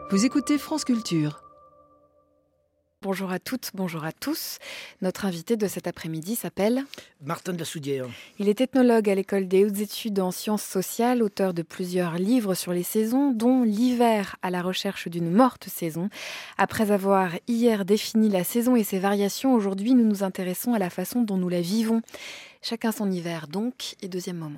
Vous écoutez France Culture. Bonjour à toutes, bonjour à tous. Notre invité de cet après-midi s'appelle Martin de la Soudière. Il est ethnologue à l'École des hautes études en sciences sociales, auteur de plusieurs livres sur les saisons, dont L'hiver à la recherche d'une morte saison. Après avoir hier défini la saison et ses variations, aujourd'hui nous nous intéressons à la façon dont nous la vivons. Chacun son hiver donc, et deuxième moment.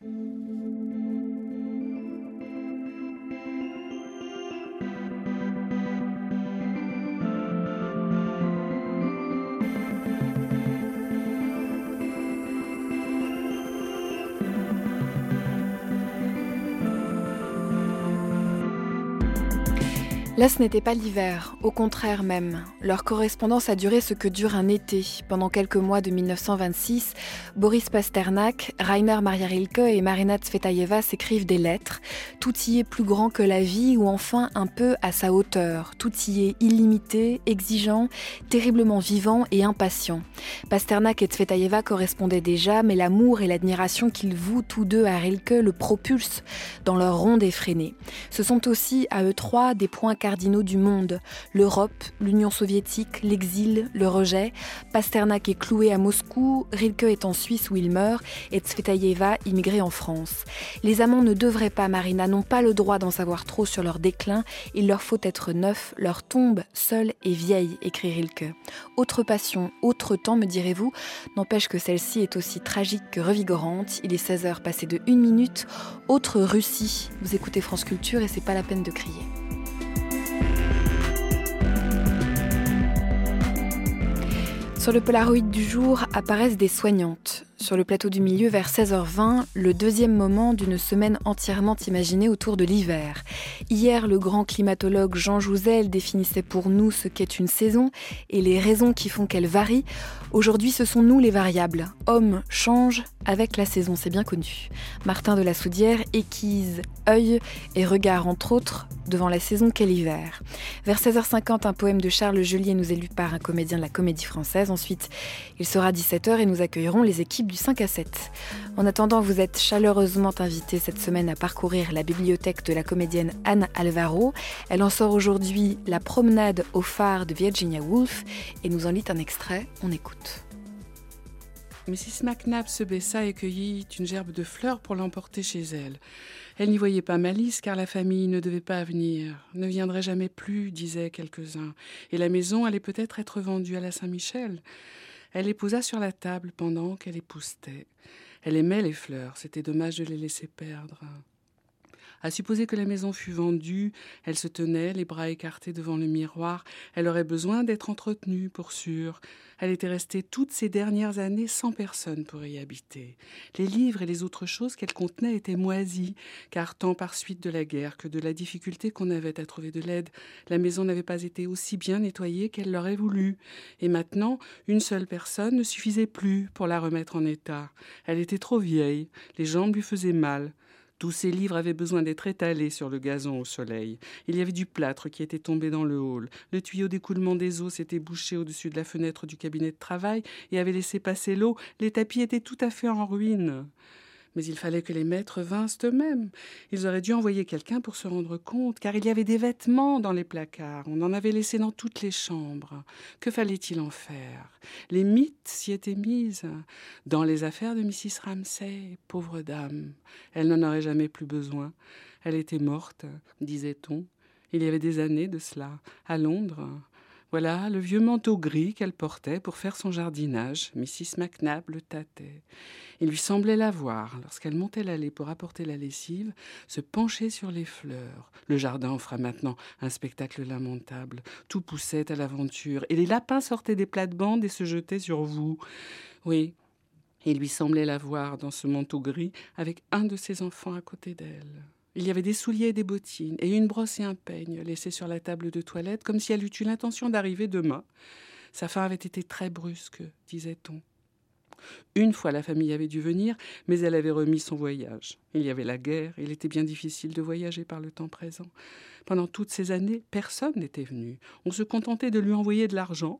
Là, ce n'était pas l'hiver, au contraire même. Leur correspondance a duré ce que dure un été. Pendant quelques mois de 1926, Boris Pasternak, Rainer Maria Rilke et Marina Tsvetaeva s'écrivent des lettres. Tout y est plus grand que la vie ou enfin un peu à sa hauteur. Tout y est illimité, exigeant, terriblement vivant et impatient. Pasternak et Tsvetaeva correspondaient déjà, mais l'amour et l'admiration qu'ils vouent tous deux à Rilke le propulsent dans leur ronde effrénée. Ce sont aussi, à eux trois, des points cardinaux du monde. L'Europe, l'Union soviétique, l'exil, le rejet. Pasternak est cloué à Moscou, Rilke est en Suisse où il meurt et Tsvetaeva immigrée en France. Les amants ne devraient pas, Marina, n'ont pas le droit d'en savoir trop sur leur déclin. Il leur faut être neuf, leur tombe seule et vieille, écrit Rilke. Autre passion, autre temps, me direz-vous, n'empêche que celle-ci est aussi tragique que revigorante. Il est 16h passé de 1 minute. Autre Russie. Vous écoutez France Culture et c'est pas la peine de crier. Sur le Polaroid du jour apparaissent des soignantes. Sur le plateau du milieu, vers 16h20, le deuxième moment d'une semaine entièrement imaginée autour de l'hiver. Hier, le grand climatologue Jean Jouzel définissait pour nous ce qu'est une saison et les raisons qui font qu'elle varie. Aujourd'hui, ce sont nous les variables. Hommes changent avec la saison, c'est bien connu. Martin de la Soudière équise œil et regard, entre autres, devant la saison qu'est l'hiver. Vers 16h50, un poème de Charles Joliet nous est lu par un comédien de la Comédie Française. Ensuite, il sera 17h et nous accueillerons les équipes du 5 à 7. En attendant, vous êtes chaleureusement invités cette semaine à parcourir la bibliothèque de la comédienne Anne Alvaro. Elle en sort aujourd'hui La promenade au phare de Virginia Woolf et nous en lit un extrait. On écoute. Mrs. Macnab se baissa et cueillit une gerbe de fleurs pour l'emporter chez elle. Elle n'y voyait pas malice, car la famille ne devait pas venir, ne viendrait jamais plus, disaient quelques-uns, et la maison allait peut-être être vendue à la Saint-Michel. Elle les posa sur la table pendant qu'elle époussetait. Elle aimait les fleurs, c'était dommage de les laisser perdre. À supposer que la maison fût vendue, elle se tenait, les bras écartés devant le miroir. Elle aurait besoin d'être entretenue, pour sûr. Elle était restée toutes ces dernières années sans personne pour y habiter. Les livres et les autres choses qu'elle contenait étaient moisis, car tant par suite de la guerre que de la difficulté qu'on avait à trouver de l'aide, la maison n'avait pas été aussi bien nettoyée qu'elle l'aurait voulu. Et maintenant, une seule personne ne suffisait plus pour la remettre en état. Elle était trop vieille, les jambes lui faisaient mal. Tous ces livres avaient besoin d'être étalés sur le gazon au soleil. Il y avait du plâtre qui était tombé dans le hall. Le tuyau d'écoulement des eaux s'était bouché au-dessus de la fenêtre du cabinet de travail et avait laissé passer l'eau. Les tapis étaient tout à fait en ruine. Mais il fallait que les maîtres vinssent eux-mêmes. Ils auraient dû envoyer quelqu'un pour se rendre compte, car il y avait des vêtements dans les placards. On en avait laissé dans toutes les chambres. Que fallait-il en faire ? Les mythes s'y étaient mises. Dans les affaires de Mrs. Ramsay, pauvre dame, elle n'en aurait jamais plus besoin. Elle était morte, disait-on. Il y avait des années de cela, à Londres. Voilà le vieux manteau gris qu'elle portait pour faire son jardinage. Mrs. Macnab le tâtait. Il lui semblait la voir, lorsqu'elle montait l'allée pour apporter la lessive, se pencher sur les fleurs. Le jardin offrait maintenant un spectacle lamentable. Tout poussait à l'aventure, et les lapins sortaient des plates-bandes et se jetaient sur vous. Oui, il lui semblait la voir dans ce manteau gris, avec un de ses enfants à côté d'elle. Il y avait des souliers et des bottines, et une brosse et un peigne laissés sur la table de toilette, comme si elle eût eu l'intention d'arriver demain. Sa fin avait été très brusque, disait-on. Une fois, la famille avait dû venir, mais elle avait remis son voyage. Il y avait la guerre, il était bien difficile de voyager par le temps présent. Pendant toutes ces années, personne n'était venu. On se contentait de lui envoyer de l'argent.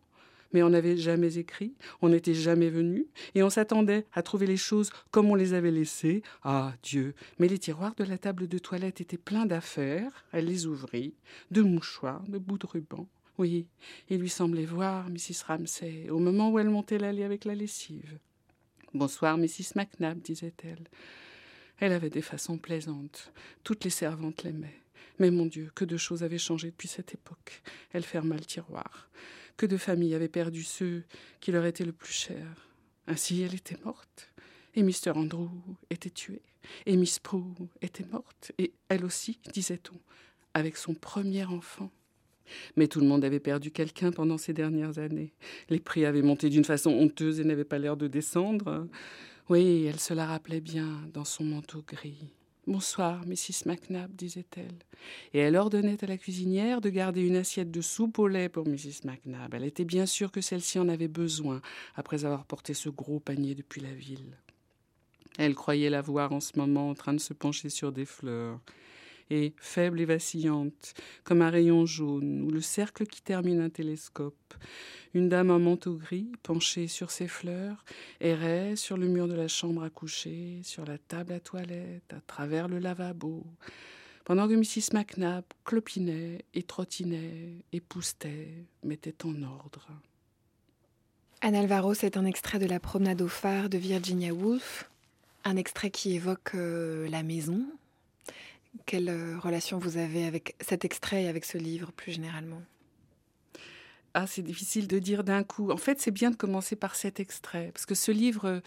Mais on n'avait jamais écrit, on n'était jamais venu, et on s'attendait à trouver les choses comme on les avait laissées. Ah, Dieu! Mais les tiroirs de la table de toilette étaient pleins d'affaires. Elle les ouvrit, de mouchoirs, de bouts de ruban. Oui, il lui semblait voir Mrs. Ramsay au moment où elle montait l'allée avec la lessive. « Bonsoir, Mrs. Macnab », disait-elle. Elle avait des façons plaisantes. Toutes les servantes l'aimaient. Mais mon Dieu, que de choses avaient changé depuis cette époque. Elle ferma le tiroir. Que de familles avaient perdu ceux qui leur étaient le plus chers. Ainsi, elle était morte. Et Mr. Andrew était tué. Et Miss Prue était morte. Et elle aussi, disait-on, avec son premier enfant. Mais tout le monde avait perdu quelqu'un pendant ces dernières années. Les prix avaient monté d'une façon honteuse et n'avaient pas l'air de descendre. Oui, elle se la rappelait bien dans son manteau gris. « Bonsoir, Mrs. Macnab », disait-elle. Et elle ordonnait à la cuisinière de garder une assiette de soupe au lait pour Mrs. Macnab. Elle était bien sûre que celle-ci en avait besoin après avoir porté ce gros panier depuis la ville. Elle croyait la voir en ce moment en train de se pencher sur des fleurs. Et faible et vacillante, comme un rayon jaune ou le cercle qui termine un télescope. Une dame en manteau gris, penchée sur ses fleurs, errait sur le mur de la chambre à coucher, sur la table à toilette, à travers le lavabo, pendant que Mrs. Macnab clopinait et trottinait, époussetait, mettait en ordre. Anne Alvaro, c'est un extrait de La promenade au phare de Virginia Woolf, un extrait qui évoque la maison. Quelle relation vous avez avec cet extrait et avec ce livre plus généralement ? Ah, c'est difficile de dire d'un coup. En fait, c'est bien de commencer par cet extrait. Parce que ce livre,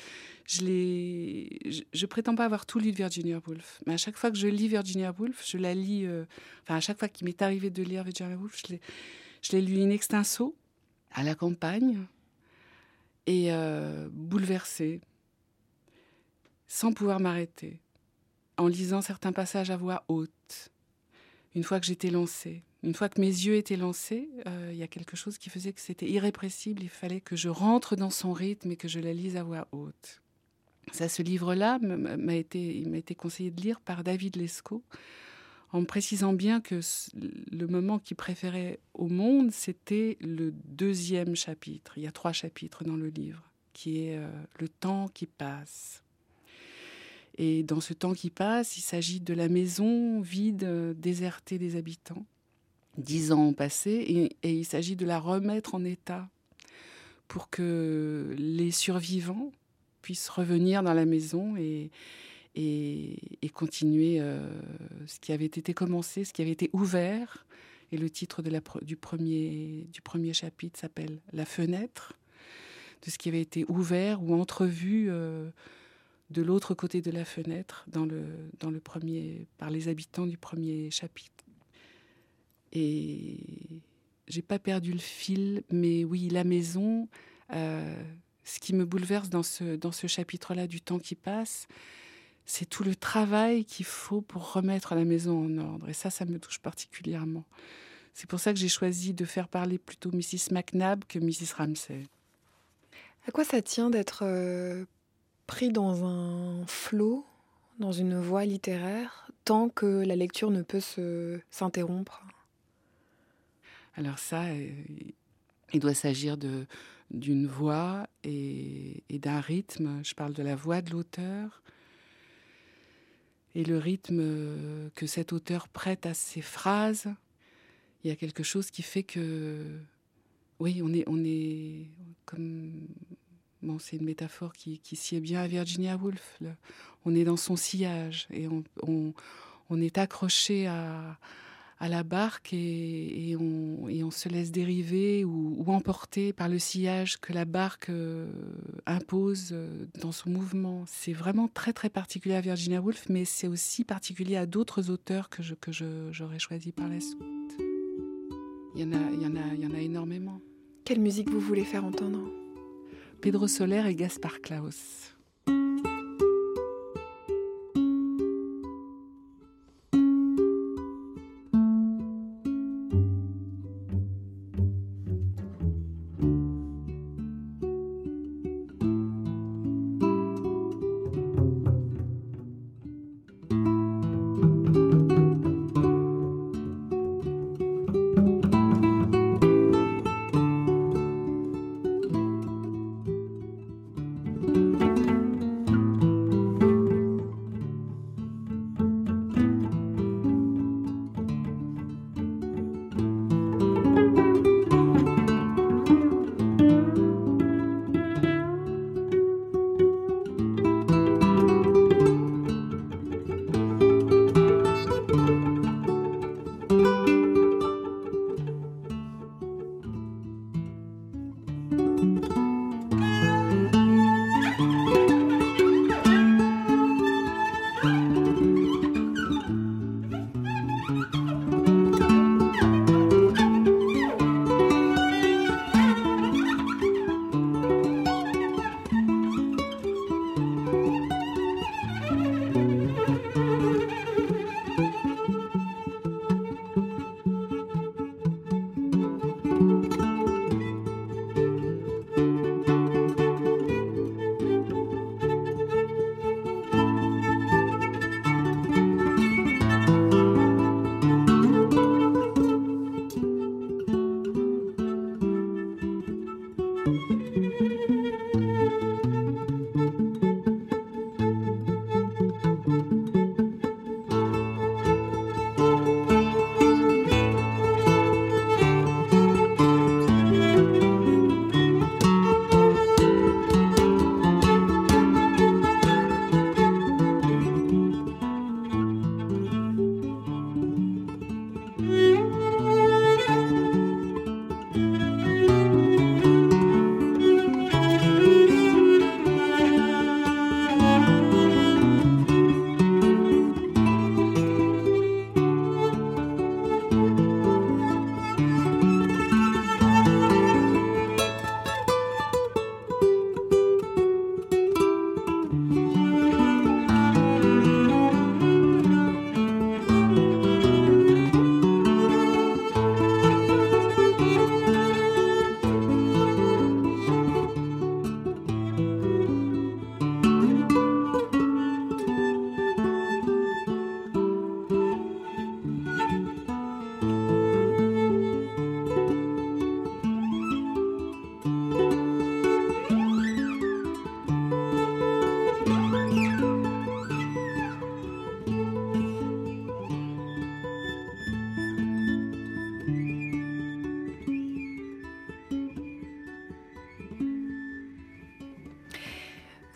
je prétends pas avoir tout lu de Virginia Woolf. Mais à chaque fois que je lis Virginia Woolf, je la lis... à chaque fois qu'il m'est arrivé de lire Virginia Woolf, je l'ai lu in extenso, à la campagne, et bouleversée, sans pouvoir m'arrêter, en lisant certains passages à voix haute. Une fois que j'étais lancée, une fois que mes yeux étaient lancés, il y a quelque chose qui faisait que c'était irrépressible. Il fallait que je rentre dans son rythme et que je la lise à voix haute. Ça, ce livre-là il m'a été conseillé de lire par David Lescaut, en me précisant bien que le moment qu'il préférait au monde, c'était le 2e chapitre. Il y a 3 chapitres dans le livre, qui est le temps qui passe. Et dans ce temps qui passe, il s'agit de la maison vide, désertée des habitants. 10 ans ont passé et il s'agit de la remettre en état pour que les survivants puissent revenir dans la maison et continuer ce qui avait été commencé, ce qui avait été ouvert. Et le titre du premier chapitre s'appelle « La fenêtre », de ce qui avait été ouvert ou entrevu de l'autre côté de la fenêtre, par les habitants du premier chapitre. Et j'ai pas perdu le fil, mais oui, la maison, ce qui me bouleverse dans ce chapitre-là du temps qui passe, c'est tout le travail qu'il faut pour remettre la maison en ordre. Et ça me touche particulièrement. C'est pour ça que j'ai choisi de faire parler plutôt Mrs. Macnab que Mrs. Ramsay. À quoi ça tient d'être pris dans un flot, dans une voie littéraire, tant que la lecture ne peut s'interrompre ? Alors ça, il doit s'agir d'une voix et d'un rythme. Je parle de la voix de l'auteur et le rythme que cet auteur prête à ses phrases. Il y a quelque chose qui fait que, oui, on est comme... Bon, c'est une métaphore qui sied bien à Virginia Woolf. On est dans son sillage et on est accroché à la barque et on se laisse dériver ou emporter par le sillage que la barque impose dans son mouvement. C'est vraiment très très particulier à Virginia Woolf, mais c'est aussi particulier à d'autres auteurs que j'aurais choisi par la suite. Il y en a énormément. Quelle musique vous voulez faire entendre ? Pedro Soler et Gaspar Klaus.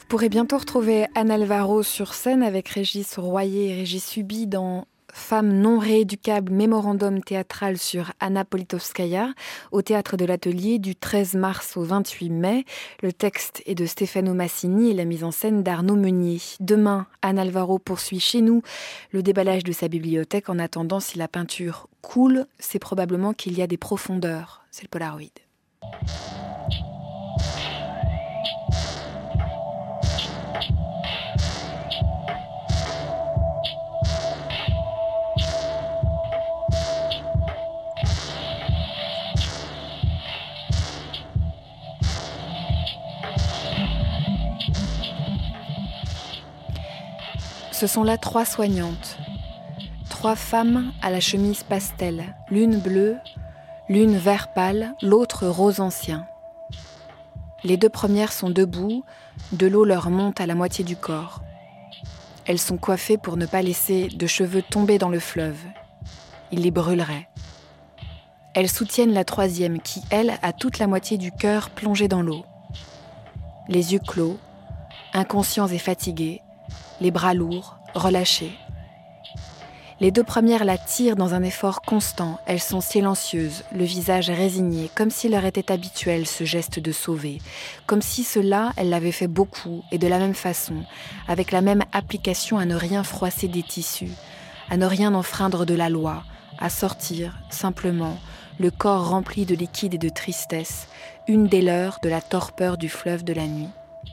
pourrez bientôt retrouver Anne Alvaro sur scène avec Régis Royer et Régis Subi dans Femme non rééducable, mémorandum théâtral sur Anna Politkovskaya au Théâtre de l'Atelier du 13 mars au 28 mai. Le texte est de Stefano Massini et la mise en scène d'Arnaud Meunier. Demain, Anne Alvaro poursuit chez nous le déballage de sa bibliothèque. En attendant, si la peinture coule, c'est probablement qu'il y a des profondeurs. C'est le Polaroid. Ce sont là 3 soignantes, 3 femmes à la chemise pastel, l'une bleue, l'une vert pâle, l'autre rose ancien. Les 2 premières sont debout, de l'eau leur monte à la moitié du corps. Elles sont coiffées pour ne pas laisser de cheveux tomber dans le fleuve. Ils les brûleraient. Elles soutiennent la 3e qui, elle, a toute la moitié du cœur plongé dans l'eau. Les yeux clos, inconscients et fatigués, les bras lourds, relâchés. Les 2 premières la tirent dans un effort constant. Elles sont silencieuses, le visage résigné, comme s'il leur était habituel ce geste de sauver. Comme si cela, elles l'avaient fait beaucoup et de la même façon, avec la même application à ne rien froisser des tissus, à ne rien enfreindre de la loi, à sortir, simplement, le corps rempli de liquide et de tristesse, une des leurs de la torpeur du fleuve de la nuit.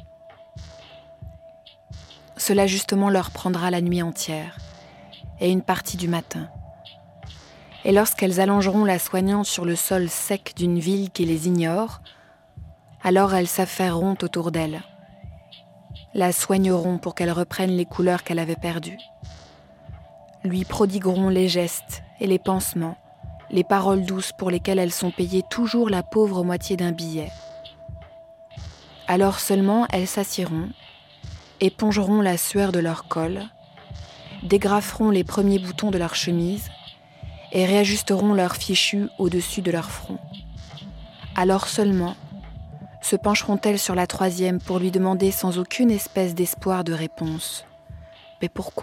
Cela justement leur prendra la nuit entière et une partie du matin. Et lorsqu'elles allongeront la soignante sur le sol sec d'une ville qui les ignore, alors elles s'affaireront autour d'elle, la soigneront pour qu'elle reprenne les couleurs qu'elle avait perdues, lui prodigueront les gestes et les pansements, les paroles douces pour lesquelles elles sont payées toujours la pauvre moitié d'un billet. Alors seulement elles s'assieront, épongeront la sueur de leur col, dégraferont les premiers boutons de leur chemise et réajusteront leurs fichus au-dessus de leur front. Alors seulement se pencheront-elles sur la 3e pour lui demander sans aucune espèce d'espoir de réponse « Mais pourquoi ?»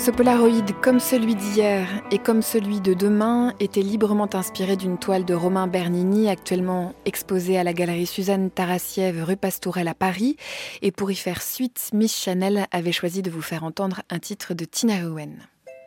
Ce Polaroid, comme celui d'hier et comme celui de demain, était librement inspiré d'une toile de Romain Bernini, actuellement exposée à la galerie Suzanne Tarassiev, rue Pastourelle à Paris. Et pour y faire suite, Miss Chanel avait choisi de vous faire entendre un titre de Tina Owen.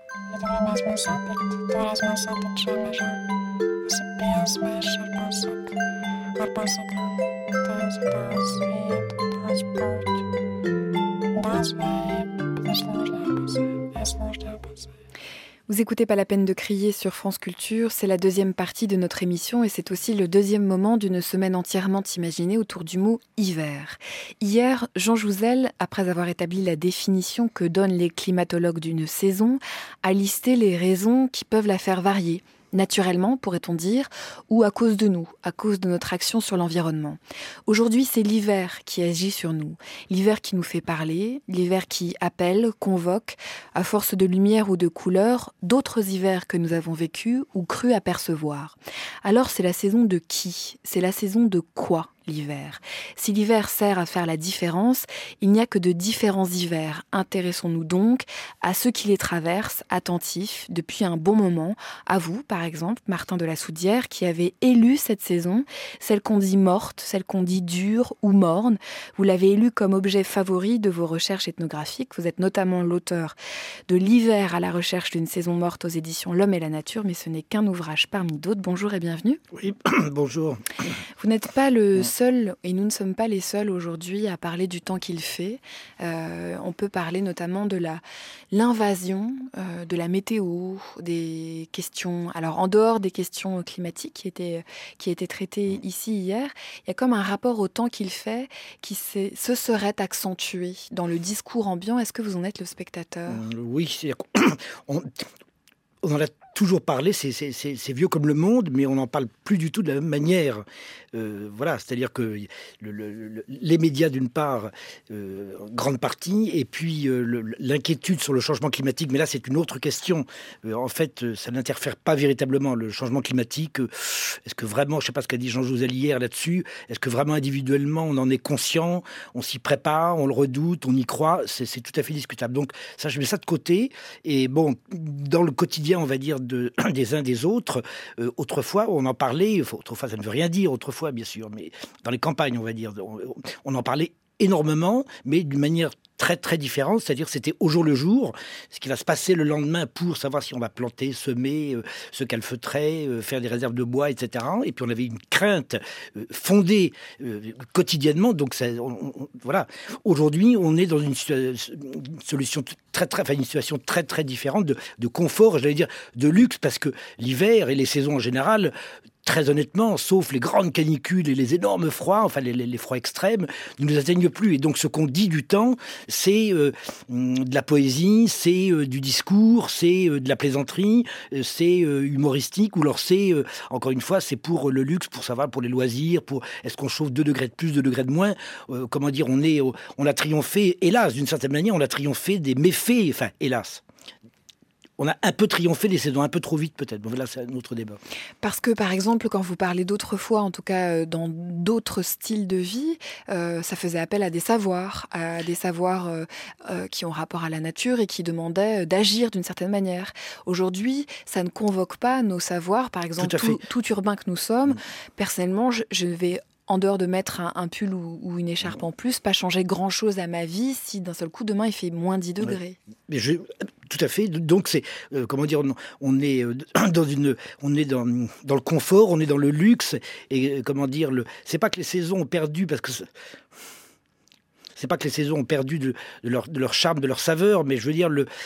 Vous écoutez Pas la peine de crier sur France Culture, c'est la deuxième partie de notre émission et c'est aussi le deuxième moment d'une semaine entièrement imaginée autour du mot hiver. Hier, Jean Jouzel, après avoir établi la définition que donnent les climatologues d'une saison, a listé les raisons qui peuvent la faire varier. Naturellement, pourrait-on dire, ou à cause de nous, à cause de notre action sur l'environnement. Aujourd'hui, c'est l'hiver qui agit sur nous, l'hiver qui nous fait parler, l'hiver qui appelle, convoque, à force de lumière ou de couleur, d'autres hivers que nous avons vécus ou cru apercevoir. Alors, c'est la saison de qui ? C'est la saison de quoi ? L'hiver. Si l'hiver sert à faire la différence, il n'y a que de différents hivers. Intéressons-nous donc à ceux qui les traversent, attentifs, depuis un bon moment. À vous, par exemple, Martin de la Soudière, qui avez élu cette saison, celle qu'on dit morte, celle qu'on dit dure ou morne. Vous l'avez élue comme objet favori de vos recherches ethnographiques. Vous êtes notamment l'auteur de L'hiver à la recherche d'une saison morte aux éditions L'Homme et la Nature, mais ce n'est qu'un ouvrage parmi d'autres. Bonjour et bienvenue. Oui, bonjour. Vous n'êtes pas le seul, et nous ne sommes pas les seuls aujourd'hui à parler du temps qu'il fait. On peut parler notamment de l'invasion, de la météo, des questions, alors en dehors des questions climatiques qui étaient traitées ici hier, il y a comme un rapport au temps qu'il fait qui se serait accentué dans le discours ambiant. Est-ce que vous en êtes le spectateur ? Oui, on en a toujours parlé, c'est vieux comme le monde, mais on n'en parle plus du tout de la même manière. Voilà, c'est-à-dire que les médias, d'une part, grande partie, et puis l'inquiétude sur le changement climatique, mais là c'est une autre question. En fait, ça n'interfère pas véritablement le changement climatique. Est-ce que vraiment, je ne sais pas ce qu'a dit Jean Jouzel hier là-dessus, est-ce que vraiment individuellement on en est conscient, on s'y prépare, on le redoute, on y croit, c'est tout à fait discutable. Donc ça, je mets ça de côté. Et bon, dans le quotidien, on va dire, des uns des autres, autrefois, on en parlait, autrefois ça ne veut rien dire, autrefois bien sûr, mais dans les campagnes, on va dire, on en parlait énormément, mais d'une manière très très différente, c'est-à-dire que c'était au jour le jour, ce qui va se passer le lendemain pour savoir si on va planter, semer, se calfeutrer, faire des réserves de bois, etc. Et puis on avait une crainte fondée quotidiennement, donc ça, voilà. Aujourd'hui, on est dans une situation très très différente de confort, j'allais dire de luxe, parce que l'hiver et les saisons en général, très honnêtement, sauf les grandes canicules et les énormes froids, enfin les froids extrêmes, ne nous atteignent plus. Et donc ce qu'on dit du temps, c'est de la poésie, c'est du discours, c'est de la plaisanterie, c'est humoristique, ou alors c'est, encore une fois, c'est pour le luxe, pour savoir, pour les loisirs, pour est-ce qu'on chauffe 2 degrés de plus, 2 degrés de moins. Comment dire, on a triomphé, hélas, d'une certaine manière, on a triomphé des méfaits, enfin, hélas. On a un peu triomphé des saisons, un peu trop vite peut-être. Bon, là, c'est un autre débat. Parce que, par exemple, quand vous parlez d'autrefois, en tout cas dans d'autres styles de vie, ça faisait appel à des savoirs qui ont rapport à la nature et qui demandaient d'agir d'une certaine manière. Aujourd'hui, ça ne convoque pas nos savoirs. Par exemple, tout urbain que nous sommes, personnellement, je ne vais, en dehors de mettre un pull ou une écharpe en plus, pas changer grand-chose à ma vie si d'un seul coup, demain, il fait moins 10 degrés. Mais tout à fait. Donc, c'est, comment dire, on est dans le confort, on est dans le luxe. Et, comment dire, c'est pas que les saisons ont perdu, parce que... C'est pas que les saisons ont perdu de leur charme, de leur saveur, mais je veux dire,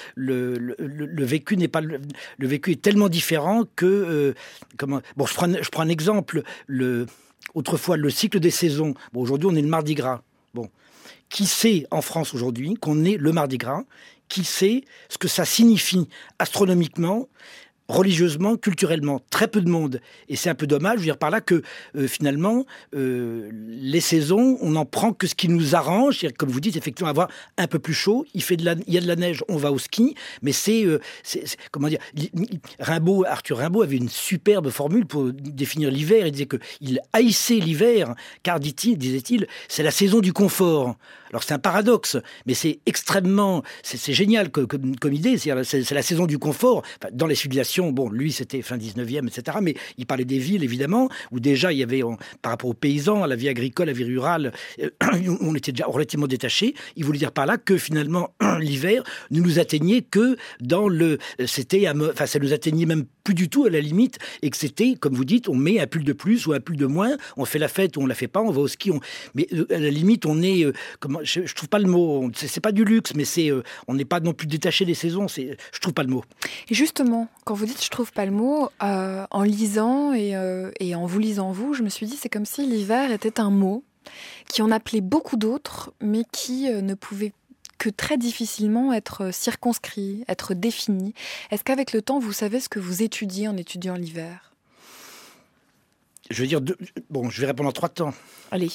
le vécu n'est pas... Le vécu est tellement différent que... Bon, je prends un exemple. Autrefois, le cycle des saisons. Bon, aujourd'hui, on est le Mardi Gras. Bon. Qui sait en France aujourd'hui qu'on est le Mardi Gras ? Qui sait ce que ça signifie astronomiquement religieusement, culturellement, très peu de monde. Et c'est un peu dommage, je veux dire par là que finalement, les saisons, on n'en prend que ce qui nous arrange. C'est-à-dire, comme vous dites, effectivement, avoir un peu plus chaud, il y a de la neige, on va au ski, mais c'est comment dire, Arthur Rimbaud avait une superbe formule pour définir l'hiver. Il disait qu'il haïssait l'hiver, car, disait-il, c'est la saison du confort. Alors c'est un paradoxe, mais c'est extrêmement, c'est génial comme idée. C'est la saison du confort. Enfin, dans les civilisations, bon, lui c'était fin 19e, etc. Mais il parlait des villes, évidemment, où déjà il y avait, par rapport aux paysans, à la vie agricole, à la vie rurale, on était déjà relativement détachés. Il voulait dire par là que finalement l'hiver ne nous atteignait que dans ça nous atteignait même plus du tout à la limite, et que c'était, comme vous dites, on met un pull de plus ou un pull de moins, on fait la fête ou on la fait pas, on va au ski, mais à la limite on est je trouve pas le mot, c'est pas du luxe, mais on n'est pas non plus détaché des saisons, je trouve pas le mot. Et justement, quand vous dites je trouve pas le mot, en lisant et en vous lisant vous, je me suis dit c'est comme si l'hiver était un mot qui en appelait beaucoup d'autres, mais qui ne pouvait que très difficilement être circonscrit, être défini. Est-ce qu'avec le temps, vous savez ce que vous étudiez en étudiant l'hiver ? Je veux dire, je vais répondre en 3 temps. Allez.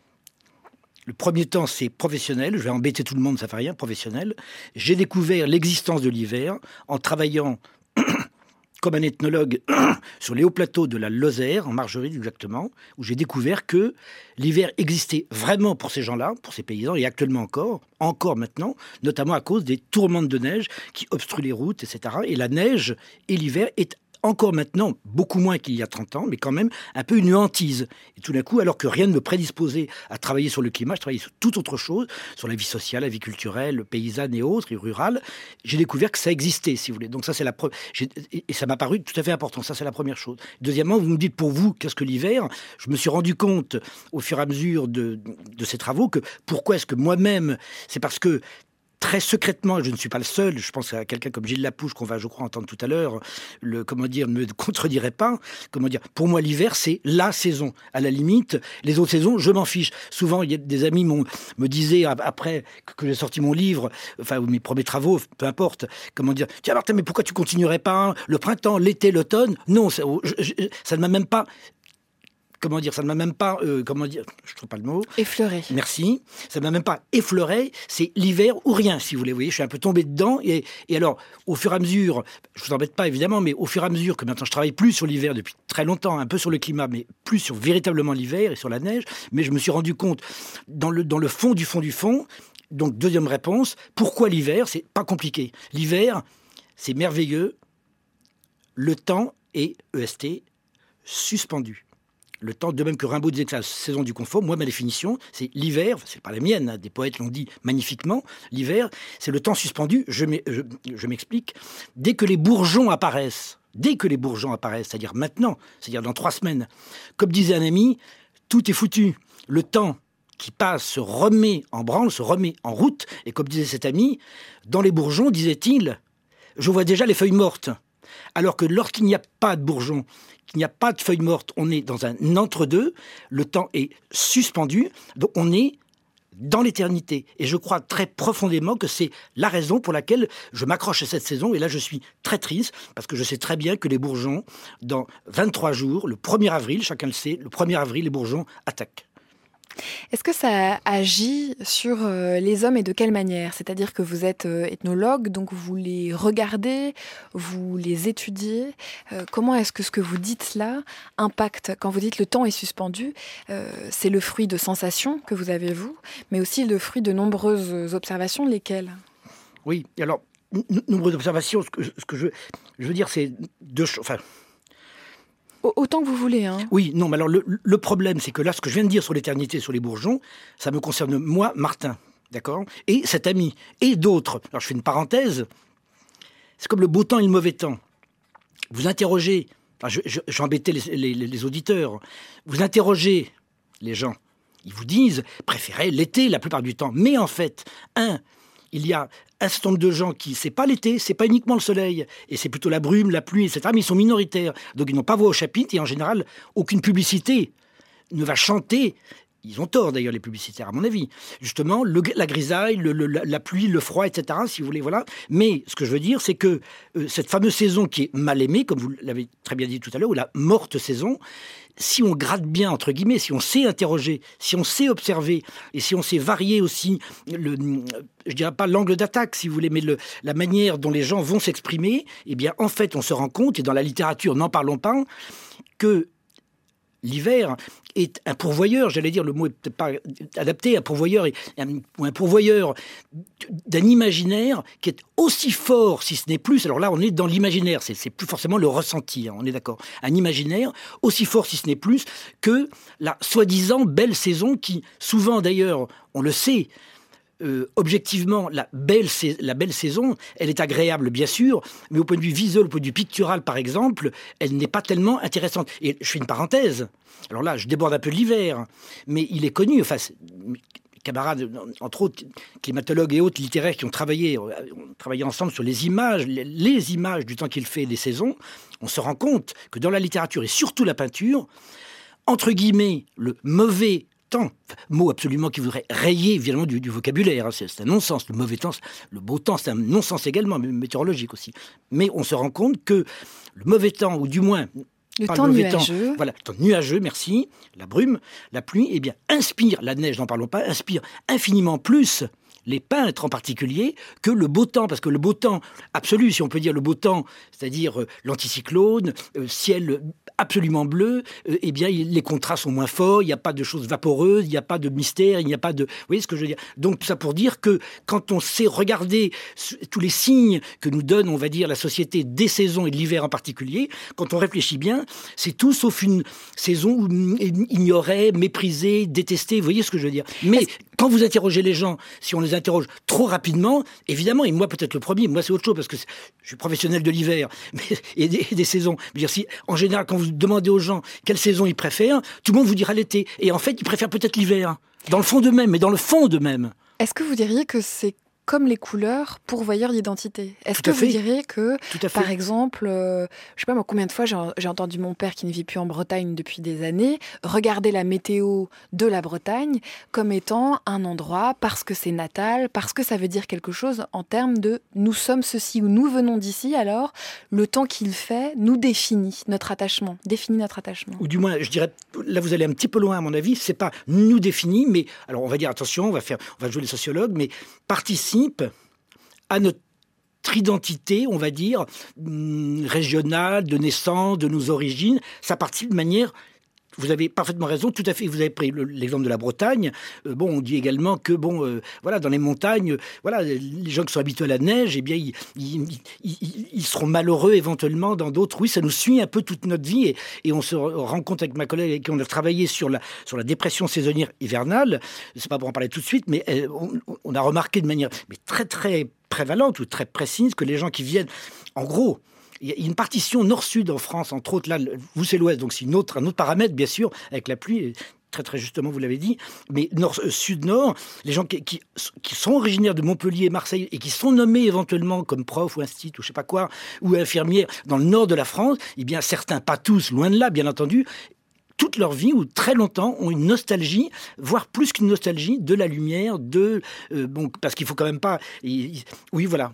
Le premier temps, c'est professionnel. Je vais embêter tout le monde, ça fait rien, professionnel. J'ai découvert l'existence de l'hiver en travaillant comme un ethnologue sur les hauts plateaux de la Lozère, en Margeride exactement, où j'ai découvert que l'hiver existait vraiment pour ces gens-là, pour ces paysans, et actuellement encore maintenant, notamment à cause des tourmentes de neige qui obstruent les routes, etc. Et la neige et l'hiver est encore maintenant, beaucoup moins qu'il y a 30 ans, mais quand même un peu une hantise. Et tout d'un coup, alors que rien ne me prédisposait à travailler sur le climat, je travaillais sur toute autre chose, sur la vie sociale, la vie culturelle, paysanne et autres, et rurale, j'ai découvert que ça existait, si vous voulez. Donc ça, c'est et ça m'a paru tout à fait important. Ça, c'est la première chose. Deuxièmement, vous me dites, pour vous, qu'est-ce que l'hiver ? Je me suis rendu compte, au fur et à mesure de ces travaux, que pourquoi est-ce que moi-même, c'est parce que très secrètement, je ne suis pas le seul, je pense à quelqu'un comme Gilles Lapouche, qu'on va, je crois, entendre tout à l'heure, ne me contredirait pas. Pour moi, l'hiver, c'est la saison. À la limite, les autres saisons, je m'en fiche. Souvent, il y a des amis me disaient, après que j'ai sorti mon livre, enfin, mes premiers travaux, peu importe, tiens Martin, mais pourquoi tu continuerais pas le printemps, l'été, l'automne ? Non, ça ne m'a même pas... ça ne m'a même pas, je trouve pas le mot. Effleuré. Merci. Ça ne m'a même pas effleuré. C'est l'hiver ou rien, si vous voulez. Vous voyez, je suis un peu tombé dedans. Et alors, au fur et à mesure, je vous embête pas évidemment, mais au fur et à mesure que maintenant je travaille plus sur l'hiver depuis très longtemps, un peu sur le climat, mais plus sur véritablement l'hiver et sur la neige. Mais je me suis rendu compte, dans le fond du fond, donc deuxième réponse, pourquoi l'hiver ? C'est pas compliqué. L'hiver, c'est merveilleux. Le temps est, EST, suspendu. Le temps, de même que Rimbaud disait que c'est la saison du confort, moi, ma définition, c'est l'hiver, c'est pas la mienne, des poètes l'ont dit magnifiquement, l'hiver, c'est le temps suspendu, je m'explique, dès que les bourgeons apparaissent, c'est-à-dire maintenant, c'est-à-dire dans 3 semaines, comme disait un ami, tout est foutu, le temps qui passe se remet en branle, se remet en route, et comme disait cet ami, dans les bourgeons, disait-il, je vois déjà les feuilles mortes. Alors que lorsqu'il n'y a pas de bourgeons, qu'il n'y a pas de feuilles mortes, on est dans un entre-deux, le temps est suspendu, donc on est dans l'éternité. Et je crois très profondément que c'est la raison pour laquelle je m'accroche à cette saison, et là je suis très triste, parce que je sais très bien que les bourgeons, dans 23 jours, le 1er avril, chacun le sait, le 1er avril, les bourgeons attaquent. Est-ce que ça agit sur les hommes et de quelle manière ? C'est-à-dire que vous êtes ethnologue, donc vous les regardez, vous les étudiez. Comment est-ce que ce que vous dites là impacte ? Quand vous dites le temps est suspendu, c'est le fruit de sensations que vous avez vous, mais aussi le fruit de nombreuses observations, lesquelles ? Oui, alors, nombreuses observations, ce que je veux dire, c'est 2 choses... Enfin, autant que vous voulez. Hein. Oui, non, mais alors le problème, c'est que là, ce que je viens de dire sur l'éternité, sur les bourgeons, ça me concerne moi, Martin, d'accord ? Et cet ami, et d'autres. Alors je fais une parenthèse, c'est comme le beau temps et le mauvais temps. Vous interrogez, enfin, j'ai embêté les auditeurs, vous interrogez les gens, ils vous disent, préférez l'été la plupart du temps. Mais en fait, il y a un certain nombre de gens qui, c'est pas l'été, c'est pas uniquement le soleil, et c'est plutôt la brume, la pluie, etc. Mais ils sont minoritaires, donc ils n'ont pas voix au chapitre, et en général, aucune publicité ne va chanter. Ils ont tort d'ailleurs les publicitaires à mon avis. Justement, la grisaille, la pluie, le froid, etc. Si vous voulez, voilà. Mais ce que je veux dire, c'est que cette fameuse saison qui est mal aimée, comme vous l'avez très bien dit tout à l'heure, ou la morte saison, si on gratte bien, entre guillemets, si on sait interroger, si on sait observer, et si on sait varier aussi, je dirais pas l'angle d'attaque, si vous voulez, mais la manière dont les gens vont s'exprimer, eh bien, en fait, on se rend compte, et dans la littérature, n'en parlons pas, que l'hiver est un pourvoyeur, j'allais dire, le mot est peut-être pas adapté, un pourvoyeur d'un imaginaire qui est aussi fort, si ce n'est plus, alors là on est dans l'imaginaire, c'est plus forcément le ressenti, hein, on est d'accord, un imaginaire aussi fort, si ce n'est plus, que la soi-disant belle saison qui, souvent d'ailleurs, on le sait, objectivement, la belle saison, elle est agréable, bien sûr, mais au point de vue visuel, au point de vue pictural, par exemple, elle n'est pas tellement intéressante. Et je fais une parenthèse. Alors là, je déborde un peu de l'hiver, mais il est connu, enfin, mes camarades, entre autres, climatologues et autres littéraires qui ont travaillé ensemble sur les images du temps qu'il fait des saisons. On se rend compte que dans la littérature et surtout la peinture, entre guillemets, le mauvais temps, mot absolument qui voudrait rayer évidemment du vocabulaire, hein, c'est un non-sens. Le mauvais temps, le beau temps, c'est un non-sens également, mais météorologique aussi. Mais on se rend compte que le mauvais temps, ou du moins le temps nuageux, voilà, le temps nuageux, merci, la brume, la pluie, eh bien inspire, la neige, n'en parlons pas, inspire infiniment plus les peintres en particulier, que le beau temps, parce que le beau temps absolu, si on peut dire le beau temps, c'est-à-dire l'anticyclone, ciel absolument bleu, eh bien les contrastes sont moins forts, il n'y a pas de choses vaporeuses, il n'y a pas de mystère, il n'y a pas de... Vous voyez ce que je veux dire? Donc tout ça pour dire que quand on sait regarder tous les signes que nous donne, on va dire, la société des saisons et de l'hiver en particulier, quand on réfléchit bien, c'est tout sauf une saison ignorée, méprisée, détestée, vous voyez ce que je veux dire? Mais quand vous interrogez les gens, si on les interroge trop rapidement, évidemment, et moi peut-être le premier, moi c'est autre chose parce que je suis professionnel de l'hiver et des saisons. Je veux dire, si, en général, quand vous demandez aux gens quelle saison ils préfèrent, tout le monde vous dira l'été. Et en fait, ils préfèrent peut-être l'hiver, dans le fond d'eux-mêmes, mais dans le fond d'eux-mêmes. Est-ce que vous diriez que c'est comme les couleurs, pourvoyeurs d'identité? Est-ce que vous diriez que, par exemple, je sais pas moi, combien de fois j'ai entendu mon père, qui ne vit plus en Bretagne depuis des années, regarder la météo de la Bretagne comme étant un endroit, parce que c'est natal, parce que ça veut dire quelque chose en termes de « nous sommes ceci » ou « nous venons d'ici », alors le temps qu'il fait nous définit notre attachement. Ou du moins, je dirais, là vous allez un petit peu loin à mon avis, c'est pas nous définit, mais, alors on va dire, attention, on va jouer les sociologues, mais participe à notre identité, on va dire, régionale, de naissance, de nos origines. Ça participe de manière... Vous avez parfaitement raison, tout à fait. Vous avez pris l'exemple de la Bretagne. On dit également que, voilà, dans les montagnes, voilà, les gens qui sont habitués à la neige, eh bien, ils seront malheureux éventuellement dans d'autres. Oui, ça nous suit un peu toute notre vie. Et on se rend compte avec ma collègue avec qui on a travaillé sur la dépression saisonnière hivernale. C'est pas pour en parler tout de suite, mais on a remarqué de manière très, très prévalente ou très précise que les gens qui viennent, en gros... Il y a une partition nord-sud en France, entre autres, là, vous c'est l'ouest, donc c'est un autre paramètre, bien sûr, avec la pluie, très très justement, vous l'avez dit, mais sud-nord, les gens qui sont originaires de Montpellier, Marseille, et qui sont nommés éventuellement comme profs ou instituts, ou je sais pas quoi, ou infirmières, dans le nord de la France, eh bien certains, pas tous, loin de là, bien entendu, toute leur vie, ou très longtemps, ont une nostalgie, voire plus qu'une nostalgie, de la lumière, parce qu'il faut quand même pas... Oui, voilà.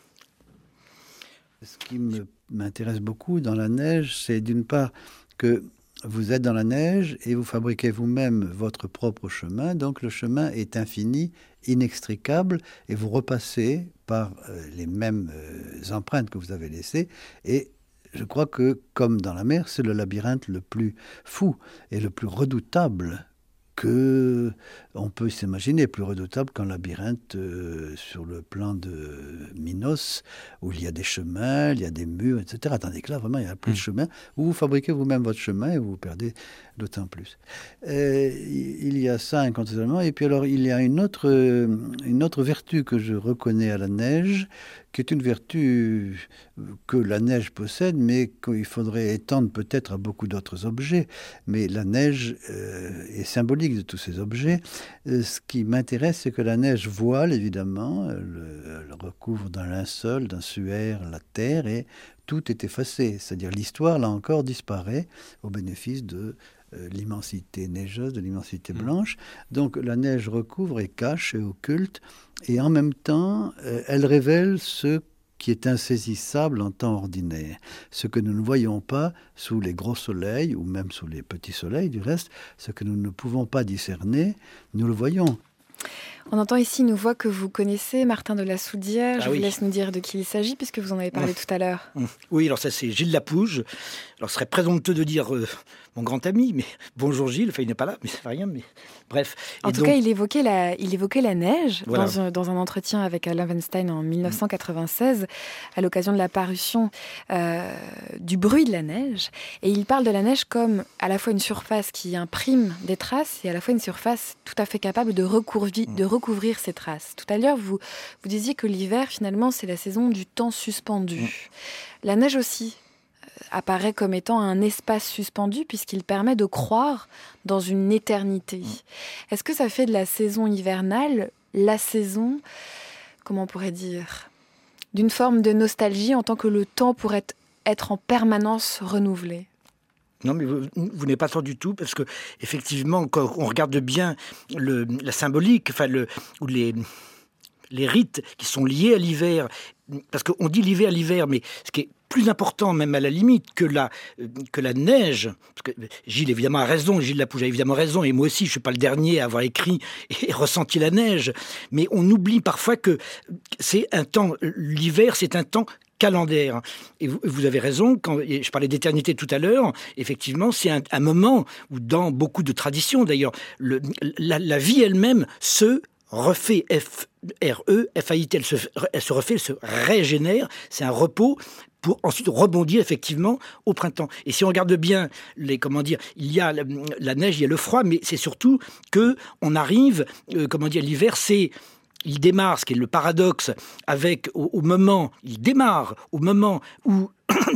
Ce qui m'intéresse beaucoup dans la neige, c'est d'une part que vous êtes dans la neige et vous fabriquez vous-même votre propre chemin, donc le chemin est infini, inextricable, et vous repassez par les mêmes empreintes que vous avez laissées, et je crois que, comme dans la mer, c'est le labyrinthe le plus fou et le plus redoutable que on peut s'imaginer, plus redoutable qu'un labyrinthe sur le plan de Minos, où il y a des chemins, il y a des murs, etc. Tandis que là, vraiment, il n'y a plus de chemin, où vous fabriquez vous-même votre chemin et vous vous perdez d'autant plus. Il y a ça incontestablement. Et puis alors, il y a une autre vertu que je reconnais à la neige, qui est une vertu que la neige possède, mais qu'il faudrait étendre peut-être à beaucoup d'autres objets. Mais la neige est symbolique de tous ces objets. Ce qui m'intéresse, c'est que la neige voile, évidemment, elle recouvre d'un linceul, d'un suaire, la terre, et tout est effacé. C'est-à-dire l'histoire, là encore, disparaît au bénéfice de l'immensité neigeuse, de l'immensité blanche. Donc la neige recouvre et cache et occulte, et en même temps, elle révèle ce qui est insaisissable en temps ordinaire. Ce que nous ne voyons pas sous les gros soleils, ou même sous les petits soleils du reste, ce que nous ne pouvons pas discerner, nous le voyons. On entend ici une voix que vous connaissez, Martin de la Soudière. Je vous oui. laisse nous dire de qui il s'agit, puisque vous en avez parlé tout à l'heure. Oui, alors ça c'est Gilles Lapouge. Alors ce serait présomptueux de dire mon grand ami, mais bonjour Gilles, enfin il n'est pas là, mais ça fait rien, mais bref. En tout cas, il évoquait la neige Voilà. dans un entretien avec Alain Weinstein en 1996, à l'occasion de la parution du bruit de la neige. Et il parle de la neige comme à la fois une surface qui imprime des traces et à la fois une surface tout à fait capable de recouvrir ces traces. Tout à l'heure, vous disiez que l'hiver, finalement, c'est la saison du temps suspendu. La neige aussi apparaît comme étant un espace suspendu puisqu'il permet de croire dans une éternité. Est-ce que ça fait de la saison hivernale la saison, comment on pourrait dire, d'une forme de nostalgie en tant que le temps pourrait être en permanence renouvelé ? Non, mais vous n'êtes pas tort du tout, parce que effectivement, quand on regarde bien la symbolique, enfin ou les rites qui sont liés à l'hiver, parce qu'on dit l'hiver, mais ce qui est plus important, même à la limite, que la neige, parce que Gilles évidemment a raison, Gilles Lapouge a évidemment raison, et moi aussi je ne suis pas le dernier à avoir écrit et ressenti la neige, mais on oublie parfois que c'est un temps, l'hiver c'est un temps calendaire. Et vous avez raison, quand je parlais d'éternité tout à l'heure, effectivement, c'est un moment où, dans beaucoup de traditions d'ailleurs, la vie elle-même se refait, F-R-E-F-A-I-T, elle se refait, elle se régénère, c'est un repos pour ensuite rebondir effectivement au printemps. Et si on regarde bien, il y a la neige, il y a le froid, mais c'est surtout que on arrive, l'hiver, il démarre, ce qui est le paradoxe, avec au moment où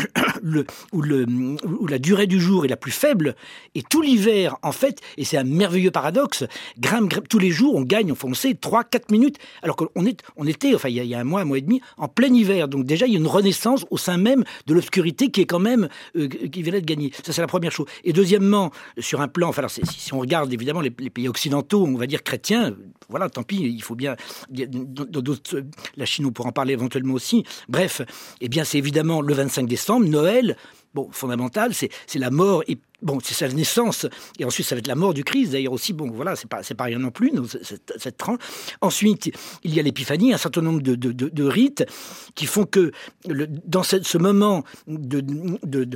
où la durée du jour est la plus faible, et tout l'hiver, en fait, et c'est un merveilleux paradoxe, grimpe, tous les jours, on gagne, on sait, 3-4 minutes, alors qu'on était, enfin, il y a un mois et demi, en plein hiver. Donc déjà, il y a une renaissance au sein même de l'obscurité qui est quand même, qui vient de gagner. Ça, c'est la première chose. Et deuxièmement, sur un plan, enfin, alors, si on regarde évidemment les pays occidentaux, on va dire chrétiens, voilà, tant pis, il faut bien, dans d'autres, la Chine, on pourra en parler éventuellement aussi. Bref, eh bien, c'est évidemment le 25 décembre, Noël. Bon, fondamental, c'est la mort, et bon, c'est sa naissance, et ensuite ça va être la mort du Christ, d'ailleurs aussi, bon, voilà, c'est pas rien non plus, cette tranche. Ensuite, il y a l'épiphanie, un certain nombre de rites qui font que, dans ce moment de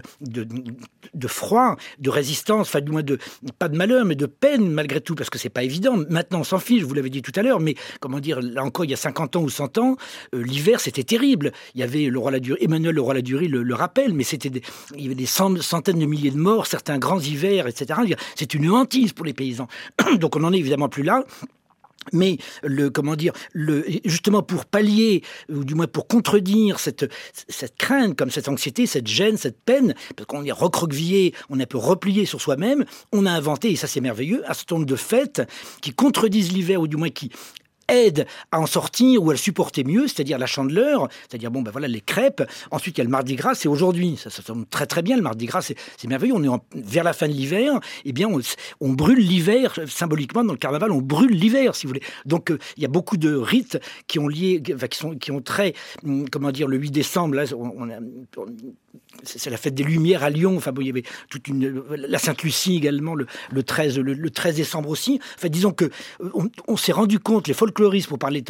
froid, de résistance, enfin, du moins pas de malheur, mais de peine, malgré tout, parce que c'est pas évident. Maintenant, on s'en fiche, vous l'avez dit tout à l'heure, mais, comment dire, là encore, il y a 50 ans ou 100 ans, l'hiver, c'était terrible. Il y avait Emmanuel Leroy-Ladurie le rappelle, mais il y avait des centaines de milliers de morts, certains grands hivers, etc. C'est une hantise pour les paysans. Donc on n'en est évidemment plus là. Mais justement pour pallier, ou du moins pour contredire cette crainte, comme cette anxiété, cette gêne, cette peine, parce qu'on est recroquevillé, on est un peu replié sur soi-même, on a inventé, et ça c'est merveilleux, un certain nombre de fêtes qui contredisent l'hiver, ou du moins qui aide à en sortir ou à le supporter mieux, c'est-à-dire la Chandeleur, c'est-à-dire les crêpes. Ensuite, il y a le Mardi Gras, c'est aujourd'hui. Ça tombe très très bien, le Mardi Gras, c'est merveilleux. On est vers la fin de l'hiver, eh bien on brûle l'hiver, symboliquement dans le carnaval, on brûle l'hiver, si vous voulez. Donc il y a beaucoup de rites qui ont trait, le 8 décembre, là, c'est la fête des Lumières à Lyon. Enfin, il y avait la Sainte-Lucie également, le 13 décembre aussi. Enfin, disons que on s'est rendu compte, les folkloristes,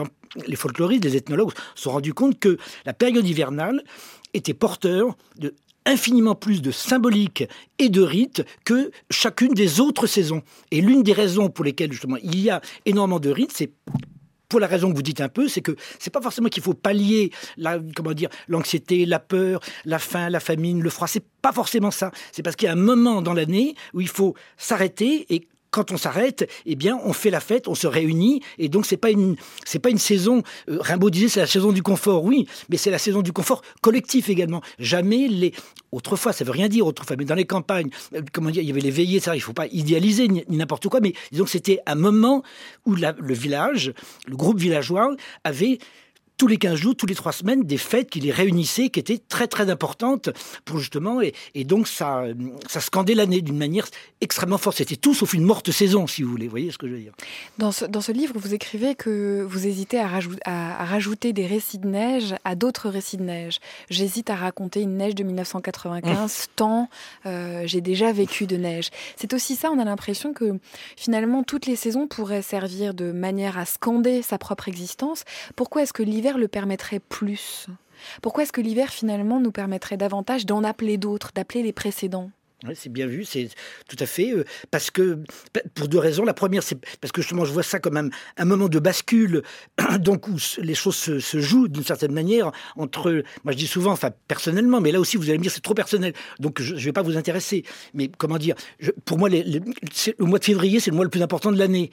les ethnologues se sont rendus compte que la période hivernale était porteur de infiniment plus de symbolique et de rites que chacune des autres saisons. Et l'une des raisons pour lesquelles, justement, il y a énormément de rites, c'est pour la raison que vous dites un peu, c'est que c'est pas forcément qu'il faut pallier l'anxiété, la peur, la faim, la famine, le froid. C'est pas forcément ça. C'est parce qu'il y a un moment dans l'année où il faut s'arrêter, et quand on s'arrête, eh bien, on fait la fête, on se réunit, et donc c'est pas une saison. Rimbaud disait c'est la saison du confort, oui, mais c'est la saison du confort collectif également. Jamais autrefois, ça veut rien dire autrefois, mais dans les campagnes, il y avait les veillées, ça, il faut pas idéaliser ni n'importe quoi, mais disons que c'était un moment où le village, le groupe villageois avait tous les 15 jours, tous les 3 semaines, des fêtes qui les réunissaient, qui étaient très très importantes pour justement, et donc ça scandait l'année d'une manière extrêmement forte. C'était tout sauf une morte saison, si vous voulez, vous voyez ce que je veux dire. Dans ce livre, vous écrivez que vous hésitez à rajouter des récits de neige à d'autres récits de neige. J'hésite à raconter une neige de 1995, tant j'ai déjà vécu de neige. C'est aussi ça, on a l'impression que finalement toutes les saisons pourraient servir de manière à scander sa propre existence. Pourquoi est-ce que l'hiver le permettrait plus ? Pourquoi est-ce que l'hiver finalement nous permettrait davantage d'en appeler d'autres, d'appeler les précédents ? Oui, c'est bien vu, c'est tout à fait, parce que, pour 2 raisons. La première, c'est parce que justement, je vois ça comme un moment de bascule, donc où les choses se jouent d'une certaine manière entre, moi je dis souvent, enfin personnellement, mais là aussi vous allez me dire c'est trop personnel, donc je ne vais pas vous intéresser, mais comment dire, pour moi, le mois de février, c'est le mois le plus important de l'année.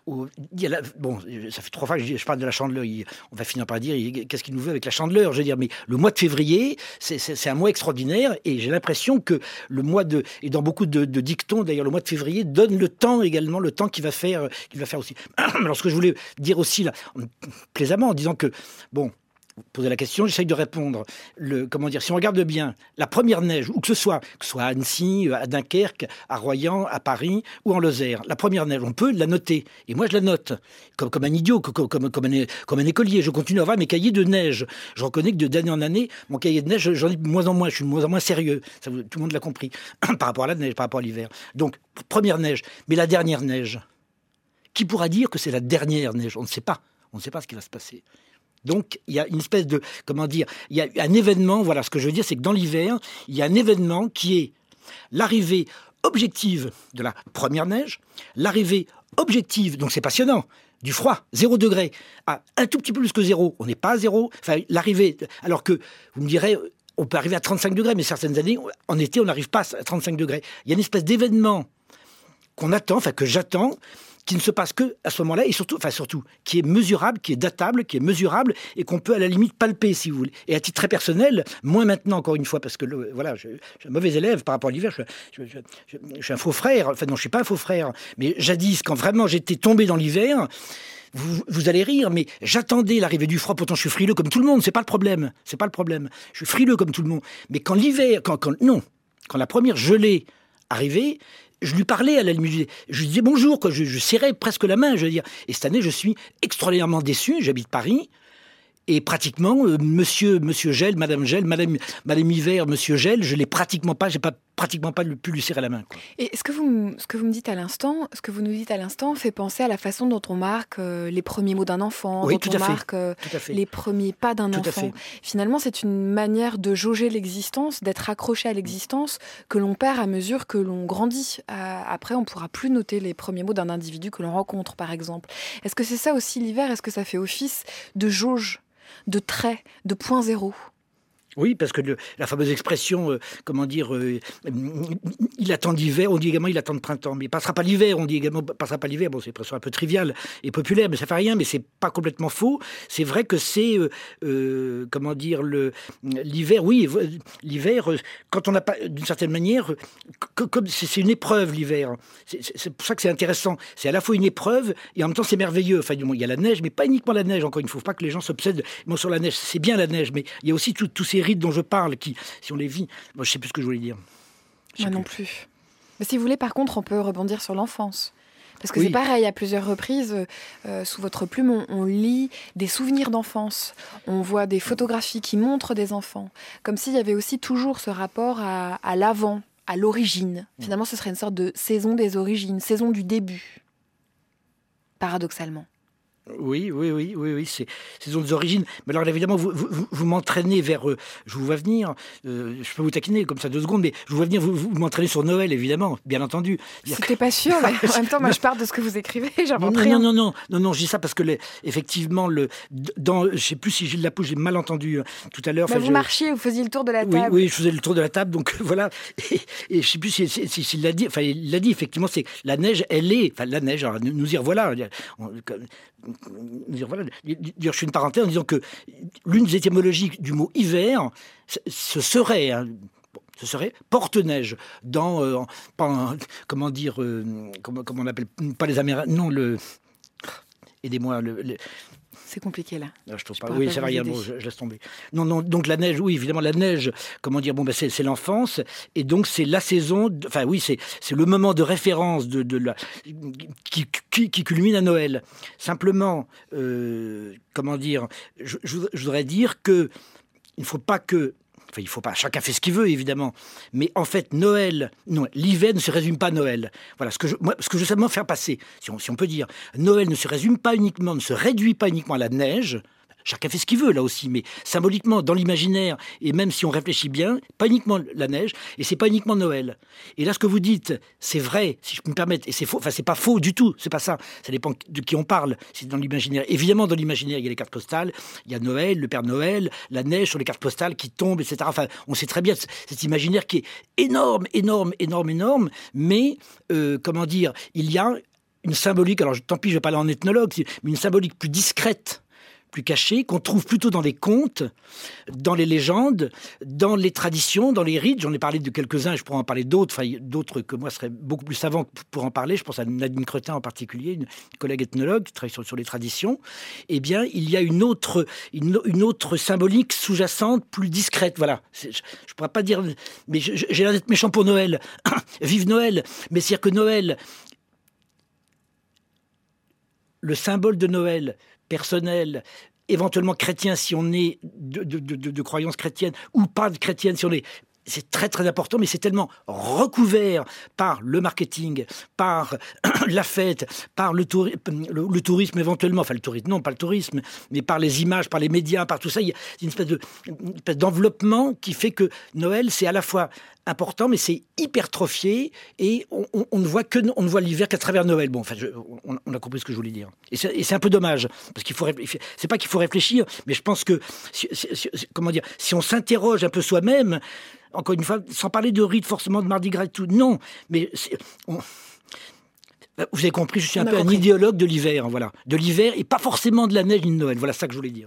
Bon, ça fait 3 fois que je parle de la Chandeleur, on va finir par dire, qu'est-ce qu'il nous veut avec la Chandeleur, je veux dire, mais le mois de février, c'est un mois extraordinaire, et j'ai l'impression que le mois et dans beaucoup de dictons, d'ailleurs, le mois de février donne le temps également, le temps qu'il va faire aussi. Alors, ce que je voulais dire aussi, là, plaisamment, en disant que, bon, vous posez la question, j'essaye de répondre. Si on regarde bien, la première neige, où que ce soit à Annecy, à Dunkerque, à Royan, à Paris ou en Lozère, la première neige, on peut la noter. Et moi, je la note comme un idiot, comme un écolier. Je continue à avoir mes cahiers de neige. Je reconnais que d'année en année, mon cahier de neige, j'en ai de moins en moins. Je suis de moins en moins sérieux. Tout le monde l'a compris. Par rapport à la neige, par rapport à l'hiver. Donc, première neige. Mais la dernière neige, qui pourra dire que c'est la dernière neige ? On ne sait pas. On ne sait pas ce qui va se passer. Donc, il y a une espèce de, il y a un événement, voilà, ce que je veux dire, c'est que dans l'hiver, il y a un événement qui est l'arrivée objective de la première neige, l'arrivée objective, donc c'est passionnant, du froid, 0 degré, à un tout petit peu plus que 0, on n'est pas à 0, enfin, l'arrivée, alors que, vous me direz, on peut arriver à 35 degrés, mais certaines années, en été, on n'arrive pas à 35 degrés. Il y a une espèce d'événement qu'on attend, enfin, que j'attends, qui ne se passe que à ce moment-là, et surtout, qui est mesurable, qui est datable, qui est mesurable, et qu'on peut à la limite palper, si vous voulez. Et à titre très personnel, moins maintenant, encore une fois, parce que je suis un mauvais élève par rapport à l'hiver, je suis un faux frère, enfin non, je ne suis pas un faux frère, mais jadis, quand vraiment j'étais tombé dans l'hiver, vous allez rire, mais j'attendais l'arrivée du froid, pourtant je suis frileux comme tout le monde, c'est pas le problème, je suis frileux comme tout le monde, mais quand l'hiver, quand la première gelée arrivait, je lui parlais à la limite, je lui disais bonjour, quoi. Je serrais presque la main, je veux dire. Et cette année, je suis extraordinairement déçu, j'habite Paris, et pratiquement, monsieur Gel, madame Hiver, monsieur Gel, je l'ai pratiquement pas pu lui serrer la main, quoi. Et ce que vous nous dites à l'instant fait penser à la façon dont on marque les premiers mots d'un enfant, oui, dont on marque les premiers pas d'un enfant. Finalement, c'est une manière de jauger l'existence, d'être accroché à l'existence que l'on perd à mesure que l'on grandit. Après, on ne pourra plus noter les premiers mots d'un individu que l'on rencontre, par exemple. Est-ce que c'est ça aussi l'hiver ? Est-ce que ça fait office de jauge, de trait, de point zéro ? Oui, parce que la fameuse expression, il attend l'hiver, on dit également il attend le printemps, mais il passera pas l'hiver, on dit également passera pas l'hiver. Bon, c'est une expression un peu triviale et populaire, mais ça fait rien, mais c'est pas complètement faux. C'est vrai que c'est, l'hiver, oui, l'hiver, quand on n'a pas, d'une certaine manière, comme c'est une épreuve, l'hiver. C'est pour ça que c'est intéressant. C'est à la fois une épreuve et en même temps c'est merveilleux. Enfin, il y a la neige, mais pas uniquement la neige. Encore, il ne faut pas que les gens s'obsèdent sur la neige. C'est bien la neige, mais il y a aussi tous ces rites dont je parle, qui, si on les vit, moi je sais plus ce que je voulais dire. Moi non plus. Mais si vous voulez, par contre, on peut rebondir sur l'enfance. Parce que c'est pareil, à plusieurs reprises, sous votre plume, on lit des souvenirs d'enfance. On voit des photographies qui montrent des enfants. Comme s'il y avait aussi toujours ce rapport à l'avant, à l'origine. Finalement, ce serait une sorte de saison des origines, saison du début. Paradoxalement. Oui, c'est saison des origines. Mais alors évidemment, vous m'entraînez vers... je vous vois venir, je peux vous taquiner comme ça 2 secondes, mais je vous vois venir, vous m'entraînez sur Noël, évidemment, bien entendu. C'était pas sûr, mais en même temps, moi je parle de ce que vous écrivez, j'invente rien. Non, je dis ça parce que effectivement, je sais plus si Gilles Lapouche, j'ai mal entendu tout à l'heure. Vous marchiez, vous faisiez le tour de la table. Oui, je faisais le tour de la table, donc voilà. Et je sais plus s'il l'a dit, enfin il l'a dit, effectivement, c'est la neige, elle est... Enfin la neige, alors, nous y revoilà. Je fais une parenthèse en disant que l'une des étymologies du mot hiver, ce serait porte-neige dans comment on appelle pas les Amérindiens, non, aidez-moi, c'est compliqué là. Je trouve pas. Oui, ça va rien. Bon, je laisse tomber. Non. Donc la neige, oui, évidemment, la neige. Comment dire ? Bon, c'est l'enfance, et donc c'est la saison. Enfin, oui, c'est le moment de référence qui culmine à Noël. Simplement, comment dire ? Je voudrais dire que il ne faut pas que. Enfin, il faut pas. Chacun fait ce qu'il veut, évidemment. Mais en fait, Noël, non, l'hiver ne se résume pas à Noël. Voilà ce que je veux simplement faire passer, si on peut dire. Noël ne se résume pas uniquement, ne se réduit pas uniquement à la neige. Chacun fait ce qu'il veut, là aussi, mais symboliquement, dans l'imaginaire, et même si on réfléchit bien, pas uniquement la neige, et c'est pas uniquement Noël. Et là, ce que vous dites, c'est vrai, si je peux me permettre, et c'est faux, enfin, c'est pas faux du tout, c'est pas ça. Ça dépend de qui on parle, c'est dans l'imaginaire. Évidemment, dans l'imaginaire, il y a les cartes postales, il y a Noël, le Père Noël, la neige sur les cartes postales qui tombe, etc. Enfin, on sait très bien cet imaginaire qui est énorme, mais, comment dire, il y a une symbolique, alors tant pis, je vais pas aller en ethnologue, mais une symbolique plus discrète, plus cachés, qu'on trouve plutôt dans les contes, dans les légendes, dans les traditions, dans les rites. J'en ai parlé de quelques-uns, je pourrais en parler d'autres, enfin, d'autres que moi seraient beaucoup plus savants pour en parler. Je pense à Nadine Cretin en particulier, une collègue ethnologue qui travaille sur les traditions. Eh bien, il y a une autre symbolique sous-jacente, plus discrète. Voilà. Je ne pourrais pas dire... Mais j'ai l'air d'être méchant pour Noël. Vive Noël. Mais c'est-à-dire que Noël... Le symbole de Noël... personnel, éventuellement chrétien si on est de croyance chrétienne, ou pas de chrétienne si on est... C'est très très important, mais c'est tellement recouvert par le marketing, par la fête, par le tourisme éventuellement, enfin le tourisme, non pas le tourisme, mais par les images, par les médias, par tout ça. Il y a une espèce d'enveloppement qui fait que Noël, c'est à la fois important, mais c'est hypertrophié, et on ne voit l'hiver qu'à travers Noël. Bon, enfin, on a compris ce que je voulais dire. Et c'est un peu dommage, parce c'est pas qu'il faut réfléchir, mais je pense que, comment dire, si on s'interroge un peu soi-même, encore une fois, sans parler de rite forcément de Mardi Gras et tout, non, mais vous avez compris, je suis un peu un idéologue de l'hiver, voilà, de l'hiver, et pas forcément de la neige ni de Noël. Voilà ça que je voulais dire.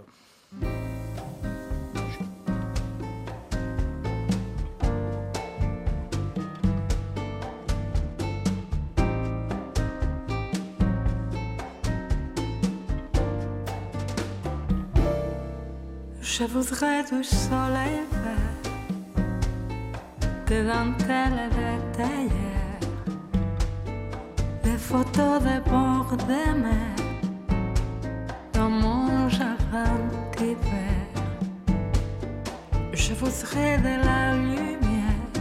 Je voudrais du soleil vert, de dentelles de tailleur, des photos de bord de mer dans mon jardin d'hiver. Je voudrais de la lumière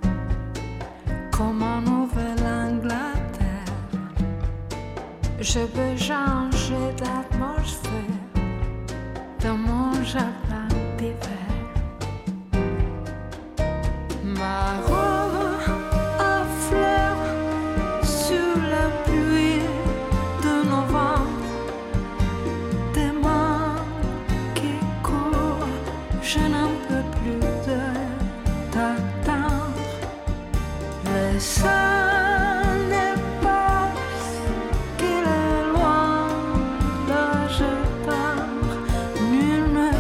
comme en Nouvelle-Angleterre. Je veux changer d'atmosphère dans mon jardin d'hiver. Ma robe à fleurs sous la pluie de novembre, des mains qui courent, je n'en peux plus d'attendre. Le sol n'est pas qu'il est loin, là je pars, nul ne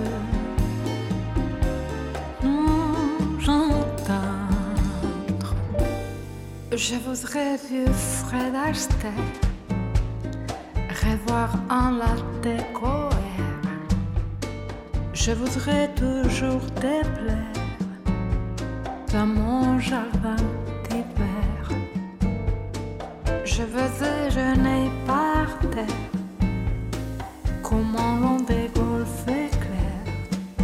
peut nous entendre. Je voudrais du Fred Astaire, revoir en la découverte. Je voudrais toujours te plaire dans mon jardin d'hiver. Je veux déjeuner par terre comme un long des golfes éclairs,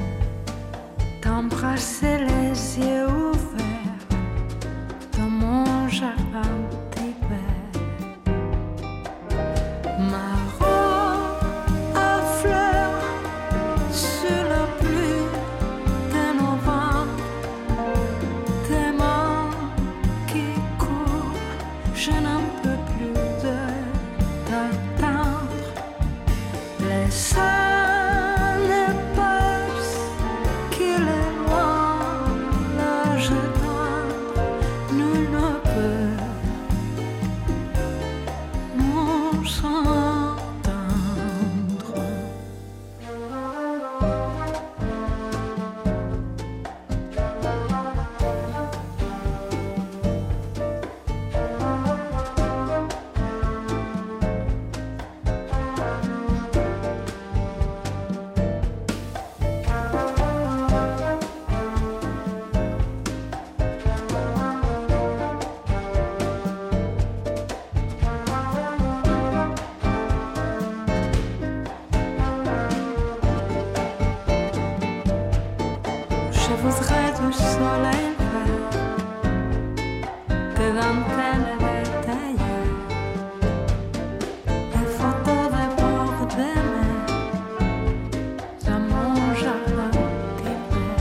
t'embrasser les yeux ouverts dans mon jardin d'hiver. Ma robe à fleurs sous la pluie de novembre, tes mains qui courent, je n'en peux plus d'attendre. Les sols ne passent qu'il est loin, voudrais du soleil vert, des dentelles et des tailleurs, des photos des bords des mers, dans mon jardin d'hiver.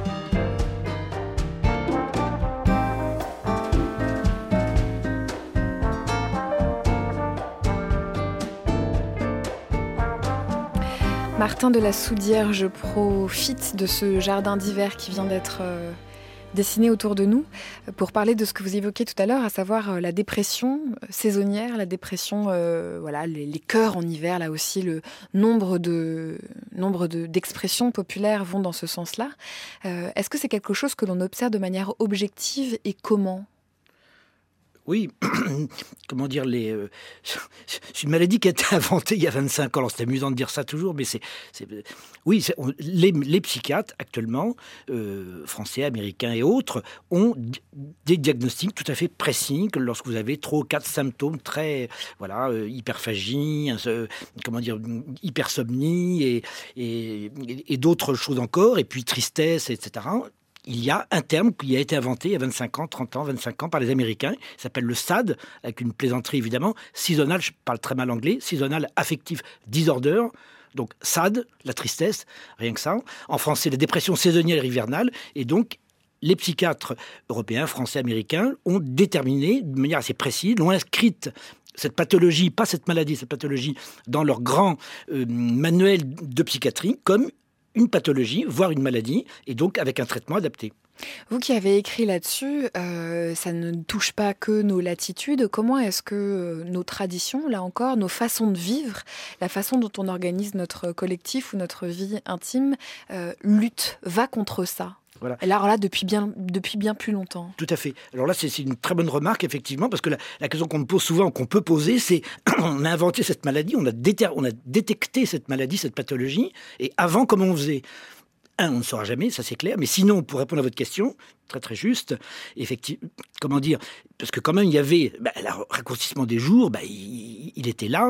Martin de la Soudière, je profite de ce jardin d'hiver qui vient d'être dessiné autour de nous pour parler de ce que vous évoquiez tout à l'heure, à savoir la dépression saisonnière, la dépression, les cœurs en hiver, là aussi le nombre d'expressions populaires vont dans ce sens-là. Est-ce que c'est quelque chose que l'on observe de manière objective et comment ? Oui, comment dire, c'est une maladie qui a été inventée il y a 25 ans. Alors c'est amusant de dire ça toujours, mais les psychiatres actuellement, français, américains et autres, ont des diagnostics tout à fait précis que lorsque vous avez 3 ou 4 symptômes très, hyperphagie, hypersomnie et d'autres choses encore, et puis tristesse, etc. Il y a un terme qui a été inventé il y a 25 ans, 30 ans, 25 ans par les Américains. Il s'appelle le SAD, avec une plaisanterie évidemment. Seasonal, je parle très mal anglais, Seasonal Affective Disorder. Donc SAD, la tristesse, rien que ça. En français, la dépression saisonnière et hivernale. Et donc, les psychiatres européens, français, américains ont déterminé de manière assez précise, l'ont inscrite cette pathologie, pas cette maladie, cette pathologie, dans leur grand manuel de psychiatrie comme une pathologie, voire une maladie, et donc avec un traitement adapté. Vous qui avez écrit là-dessus, ça ne touche pas que nos latitudes. Comment est-ce que nos traditions, là encore, nos façons de vivre, la façon dont on organise notre collectif ou notre vie intime, va contre ça ? Voilà. Alors là, depuis bien plus longtemps. Tout à fait. Alors là, c'est une très bonne remarque, effectivement, parce que la question qu'on me pose souvent, qu'on peut poser, c'est on a inventé cette maladie, on a détecté cette maladie, cette pathologie, et avant, comment on faisait ? On ne saura jamais, ça c'est clair, mais sinon, pour répondre à votre question, très très juste, effectivement, comment dire, parce que quand même, il y avait le raccourcissement des jours, il était là,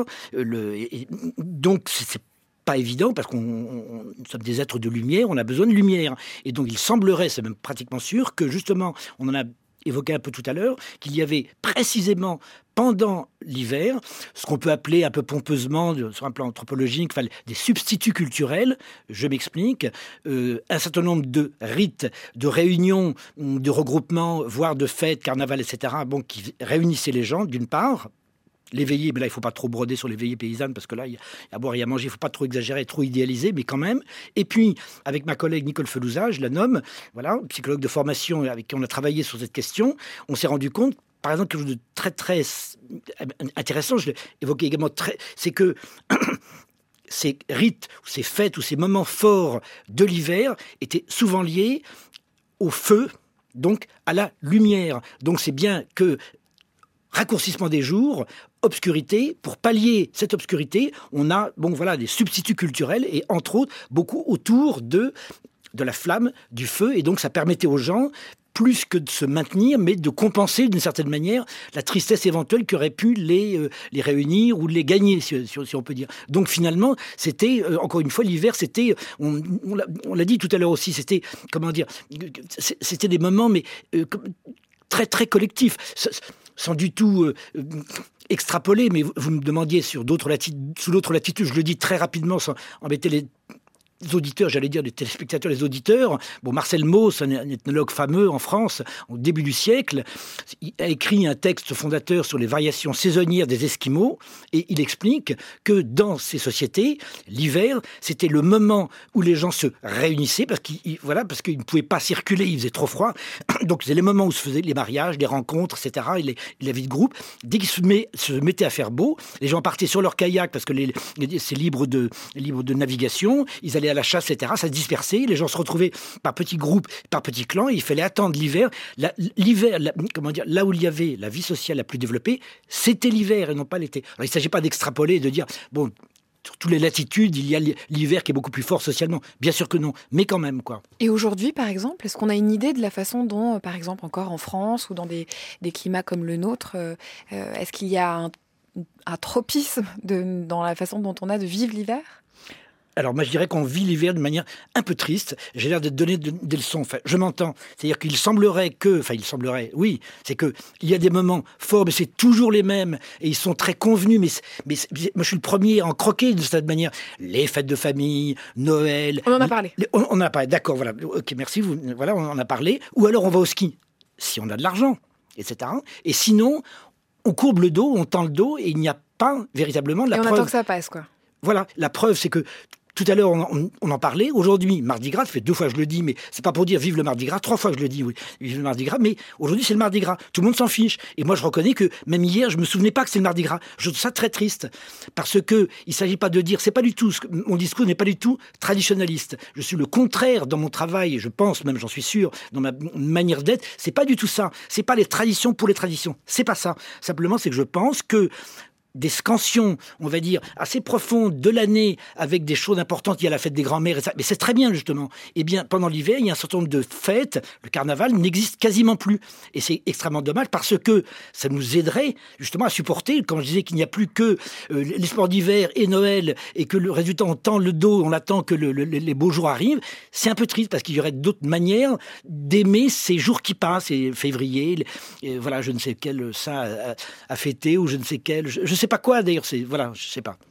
donc c'est pas évident parce nous sommes des êtres de lumière, on a besoin de lumière. Et donc il semblerait, c'est même pratiquement sûr, que justement, on en a évoqué un peu tout à l'heure, qu'il y avait précisément pendant l'hiver, ce qu'on peut appeler un peu pompeusement, sur un plan anthropologique, des substituts culturels, je m'explique, un certain nombre de rites, de réunions, de regroupements, voire de fêtes, carnaval, etc., qui réunissaient les gens, d'une part. Les veillées, mais là, il ne faut pas trop broder sur les veillées paysannes, parce que là, il y a à boire et à manger, il ne faut pas trop exagérer, trop idéaliser, mais quand même. Et puis, avec ma collègue Nicole Felouza, je la nomme, psychologue de formation avec qui on a travaillé sur cette question, on s'est rendu compte, par exemple, quelque chose de très, très intéressant, je l'ai évoqué également, c'est que ces rites, ou ces fêtes, ou ces moments forts de l'hiver étaient souvent liés au feu, donc à la lumière. Donc c'est bien que raccourcissement des jours, obscurité. Pour pallier cette obscurité, on a des substituts culturels et entre autres beaucoup autour de la flamme, du feu. Et donc ça permettait aux gens, plus que de se maintenir, mais de compenser d'une certaine manière la tristesse éventuelle qui aurait pu les réunir ou les gagner, si on peut dire. Donc finalement, c'était, encore une fois, l'hiver, c'était, on l'a dit tout à l'heure aussi, c'était, c'était des moments, mais très très collectifs. Sans du tout extrapoler, mais vous me demandiez sous d'autres latitudes, je le dis très rapidement sans embêter les auditeurs, j'allais dire les téléspectateurs, les auditeurs. Marcel Mauss, un ethnologue fameux en France, au début du siècle, il a écrit un texte fondateur sur les variations saisonnières des Esquimaux, et il explique que dans ces sociétés, l'hiver, c'était le moment où les gens se réunissaient, parce qu'ils ne pouvaient pas circuler, il faisait trop froid. Donc c'est les moments où se faisaient les mariages, les rencontres, etc., et la vie de groupe. Dès qu'ils se mettaient à faire beau, les gens partaient sur leur kayak, parce que c'est libre de navigation, ils allaient à la chasse, etc. Ça se dispersait, les gens se retrouvaient par petits groupes, par petits clans, et il fallait attendre l'hiver. L'hiver, là où il y avait la vie sociale la plus développée, c'était l'hiver et non pas l'été. Alors il ne s'agit pas d'extrapoler et de dire, sur toutes les latitudes, il y a l'hiver qui est beaucoup plus fort socialement. Bien sûr que non, mais quand même, quoi. Et aujourd'hui, par exemple, est-ce qu'on a une idée de la façon dont, par exemple, encore en France ou dans des climats comme le nôtre, est-ce qu'il y a un tropisme dans la façon dont on a de vivre l'hiver ? Alors moi je dirais qu'on vit l'hiver d'une manière un peu triste. J'ai l'air de donner des leçons. Enfin, je m'entends. C'est-à-dire qu'il semblerait que... Enfin, il semblerait, oui. C'est qu'il y a des moments forts, mais c'est toujours les mêmes. Et ils sont très convenus. Mais moi je suis le premier à en croquer de cette manière. Les fêtes de famille, Noël... On en a parlé. On en a parlé, d'accord, voilà. Ok, merci. Voilà, on en a parlé. Ou alors on va au ski, si on a de l'argent, etc. Et sinon, on courbe le dos, on tend le dos, et il n'y a pas véritablement de la Et on preuve. attend que ça passe, quoi. Voilà, la preuve, c'est que tout à l'heure, on en parlait. Aujourd'hui, Mardi Gras, ça fait 2 fois que je le dis, mais c'est pas pour dire vive le Mardi Gras, 3 fois que je le dis, oui, vive le Mardi Gras, mais aujourd'hui, c'est le Mardi Gras. Tout le monde s'en fiche. Et moi, je reconnais que même hier, je me souvenais pas que c'est le Mardi Gras. Je trouve ça très triste. Parce que il s'agit pas de dire, c'est pas du tout, mon discours n'est pas du tout traditionnaliste. Je suis le contraire dans mon travail, et je pense, même j'en suis sûr, dans ma manière d'être. C'est pas du tout ça. C'est pas les traditions pour les traditions. C'est pas ça. Simplement, c'est que je pense que des scansions, on va dire, assez profondes de l'année, avec des choses importantes, il y a la fête des grands-mères, et ça, mais c'est très bien, justement. Eh bien, pendant l'hiver, il y a un certain nombre de fêtes, le carnaval n'existe quasiment plus. Et c'est extrêmement dommage, parce que ça nous aiderait, justement, à supporter, quand je disais qu'il n'y a plus que les sports d'hiver et Noël, et que le résultat, on tend le dos, on attend que les beaux jours arrivent, c'est un peu triste, parce qu'il y aurait d'autres manières d'aimer ces jours qui passent, et février, voilà, je ne sais quel ça à fêter, ou je ne sais quel... Je sais pas quoi d'ailleurs, c'est voilà, je sais pas.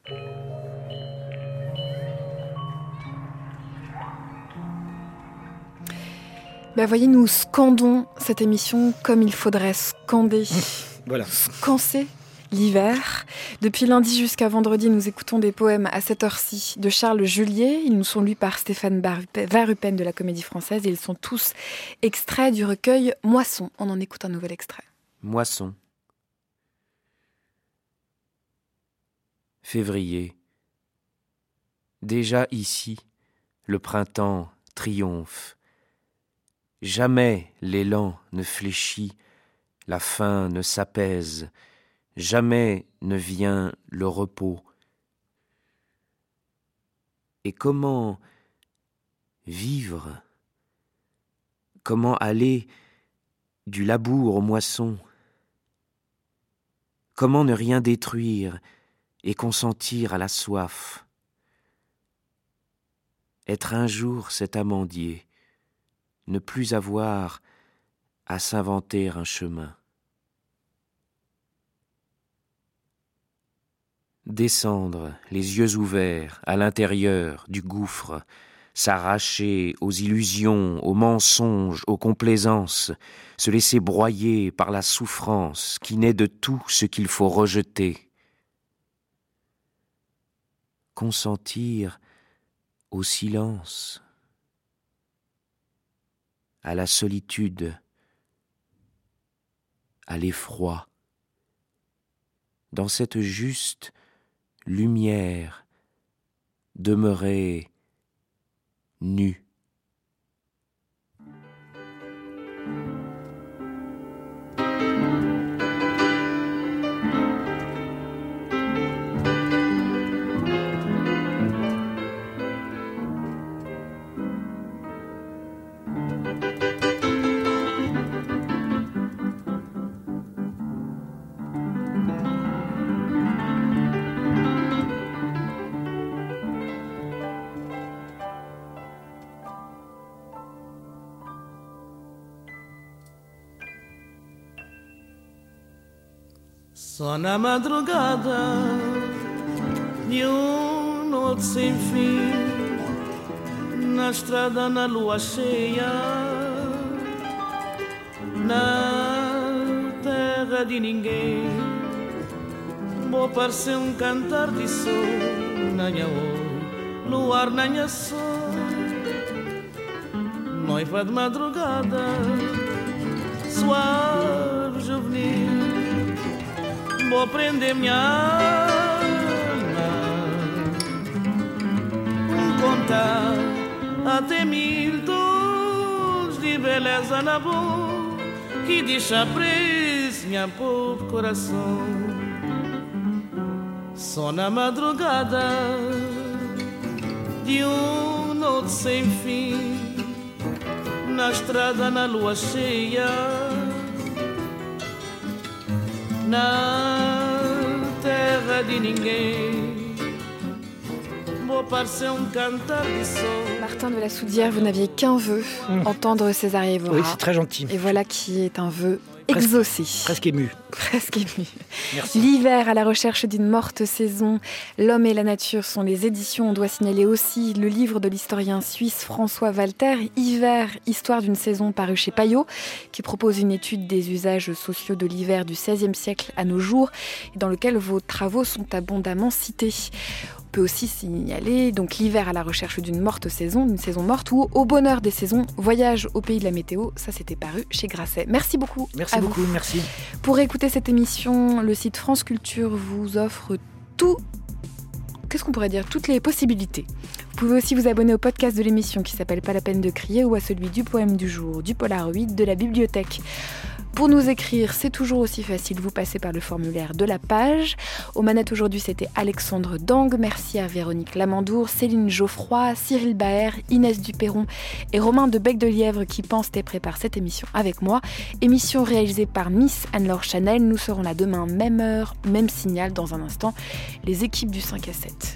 Voyez, nous scandons cette émission comme il faudrait scander, Voilà. scanser l'hiver. Depuis lundi jusqu'à vendredi, nous écoutons des poèmes à cette heure-ci de Charles Julier. Ils nous sont lus par Stéphane Varupen de la Comédie Française et ils sont tous extraits du recueil Moisson. On en écoute un nouvel extrait. Moisson. Février. Déjà ici, le printemps triomphe. Jamais l'élan ne fléchit, la faim ne s'apaise, jamais ne vient le repos. Et comment vivre? Comment aller du labour aux moissons? Comment ne rien détruire et consentir à la soif? Être un jour cet amandier, ne plus avoir à s'inventer un chemin. Descendre, les yeux ouverts, à l'intérieur du gouffre, s'arracher aux illusions, aux mensonges, aux complaisances, se laisser broyer par la souffrance qui naît de tout ce qu'il faut rejeter. Consentir au silence, à la solitude, à l'effroi, dans cette juste lumière, demeurer nu. Só na madrugada de noite sem fim, na estrada na lua cheia, na terra de ninguém, vou parecer cantar de sol, nanha oi, luar nanha sol, noiva de madrugada, suave juvenil. Vou prender minha alma, contar até 1000 tons de beleza na boca que deixa preso minha pobre coração. Só na madrugada de noite sem fim, na estrada na lua cheia, na terra de ninguém, Martin de la Soudière, vous n'aviez qu'un vœu, entendre César Évora. Oui, c'est très gentil. Et voilà qui est un vœu exaucé. Presque ému. Presque ému. Merci. L'hiver à la recherche d'une morte saison, L'homme et la nature sont les éditions. On doit signaler aussi le livre de l'historien suisse François Walter, Hiver, histoire d'une saison, paru chez Payot, qui propose une étude des usages sociaux de l'hiver du XVIe siècle à nos jours, et dans lequel vos travaux sont abondamment cités. On peut aussi signaler donc l'hiver à la recherche d'une morte saison, une saison morte, ou Au bonheur des saisons, voyage au pays de la météo. Ça, c'était paru chez Grasset. Merci beaucoup. Merci beaucoup, merci. Pour écouter cette émission, le site France Culture vous offre toutes les possibilités. Vous pouvez aussi vous abonner au podcast de l'émission qui s'appelle Pas la peine de crier, ou à celui du poème du jour, du Polaroid, de la bibliothèque. Pour nous écrire, c'est toujours aussi facile, vous passez par le formulaire de la page. Aux manettes aujourd'hui, c'était Alexandre Dang. Merci à Véronique Lamandour, Céline Geoffroy, Cyril Baer, Inès Duperron et Romain de Bec-de-Lièvre qui pensent et préparent cette émission avec moi. Émission réalisée par Miss Anne-Laure Chanel. Nous serons là demain, même heure, même signal. Dans un instant, les équipes du 5 à 7.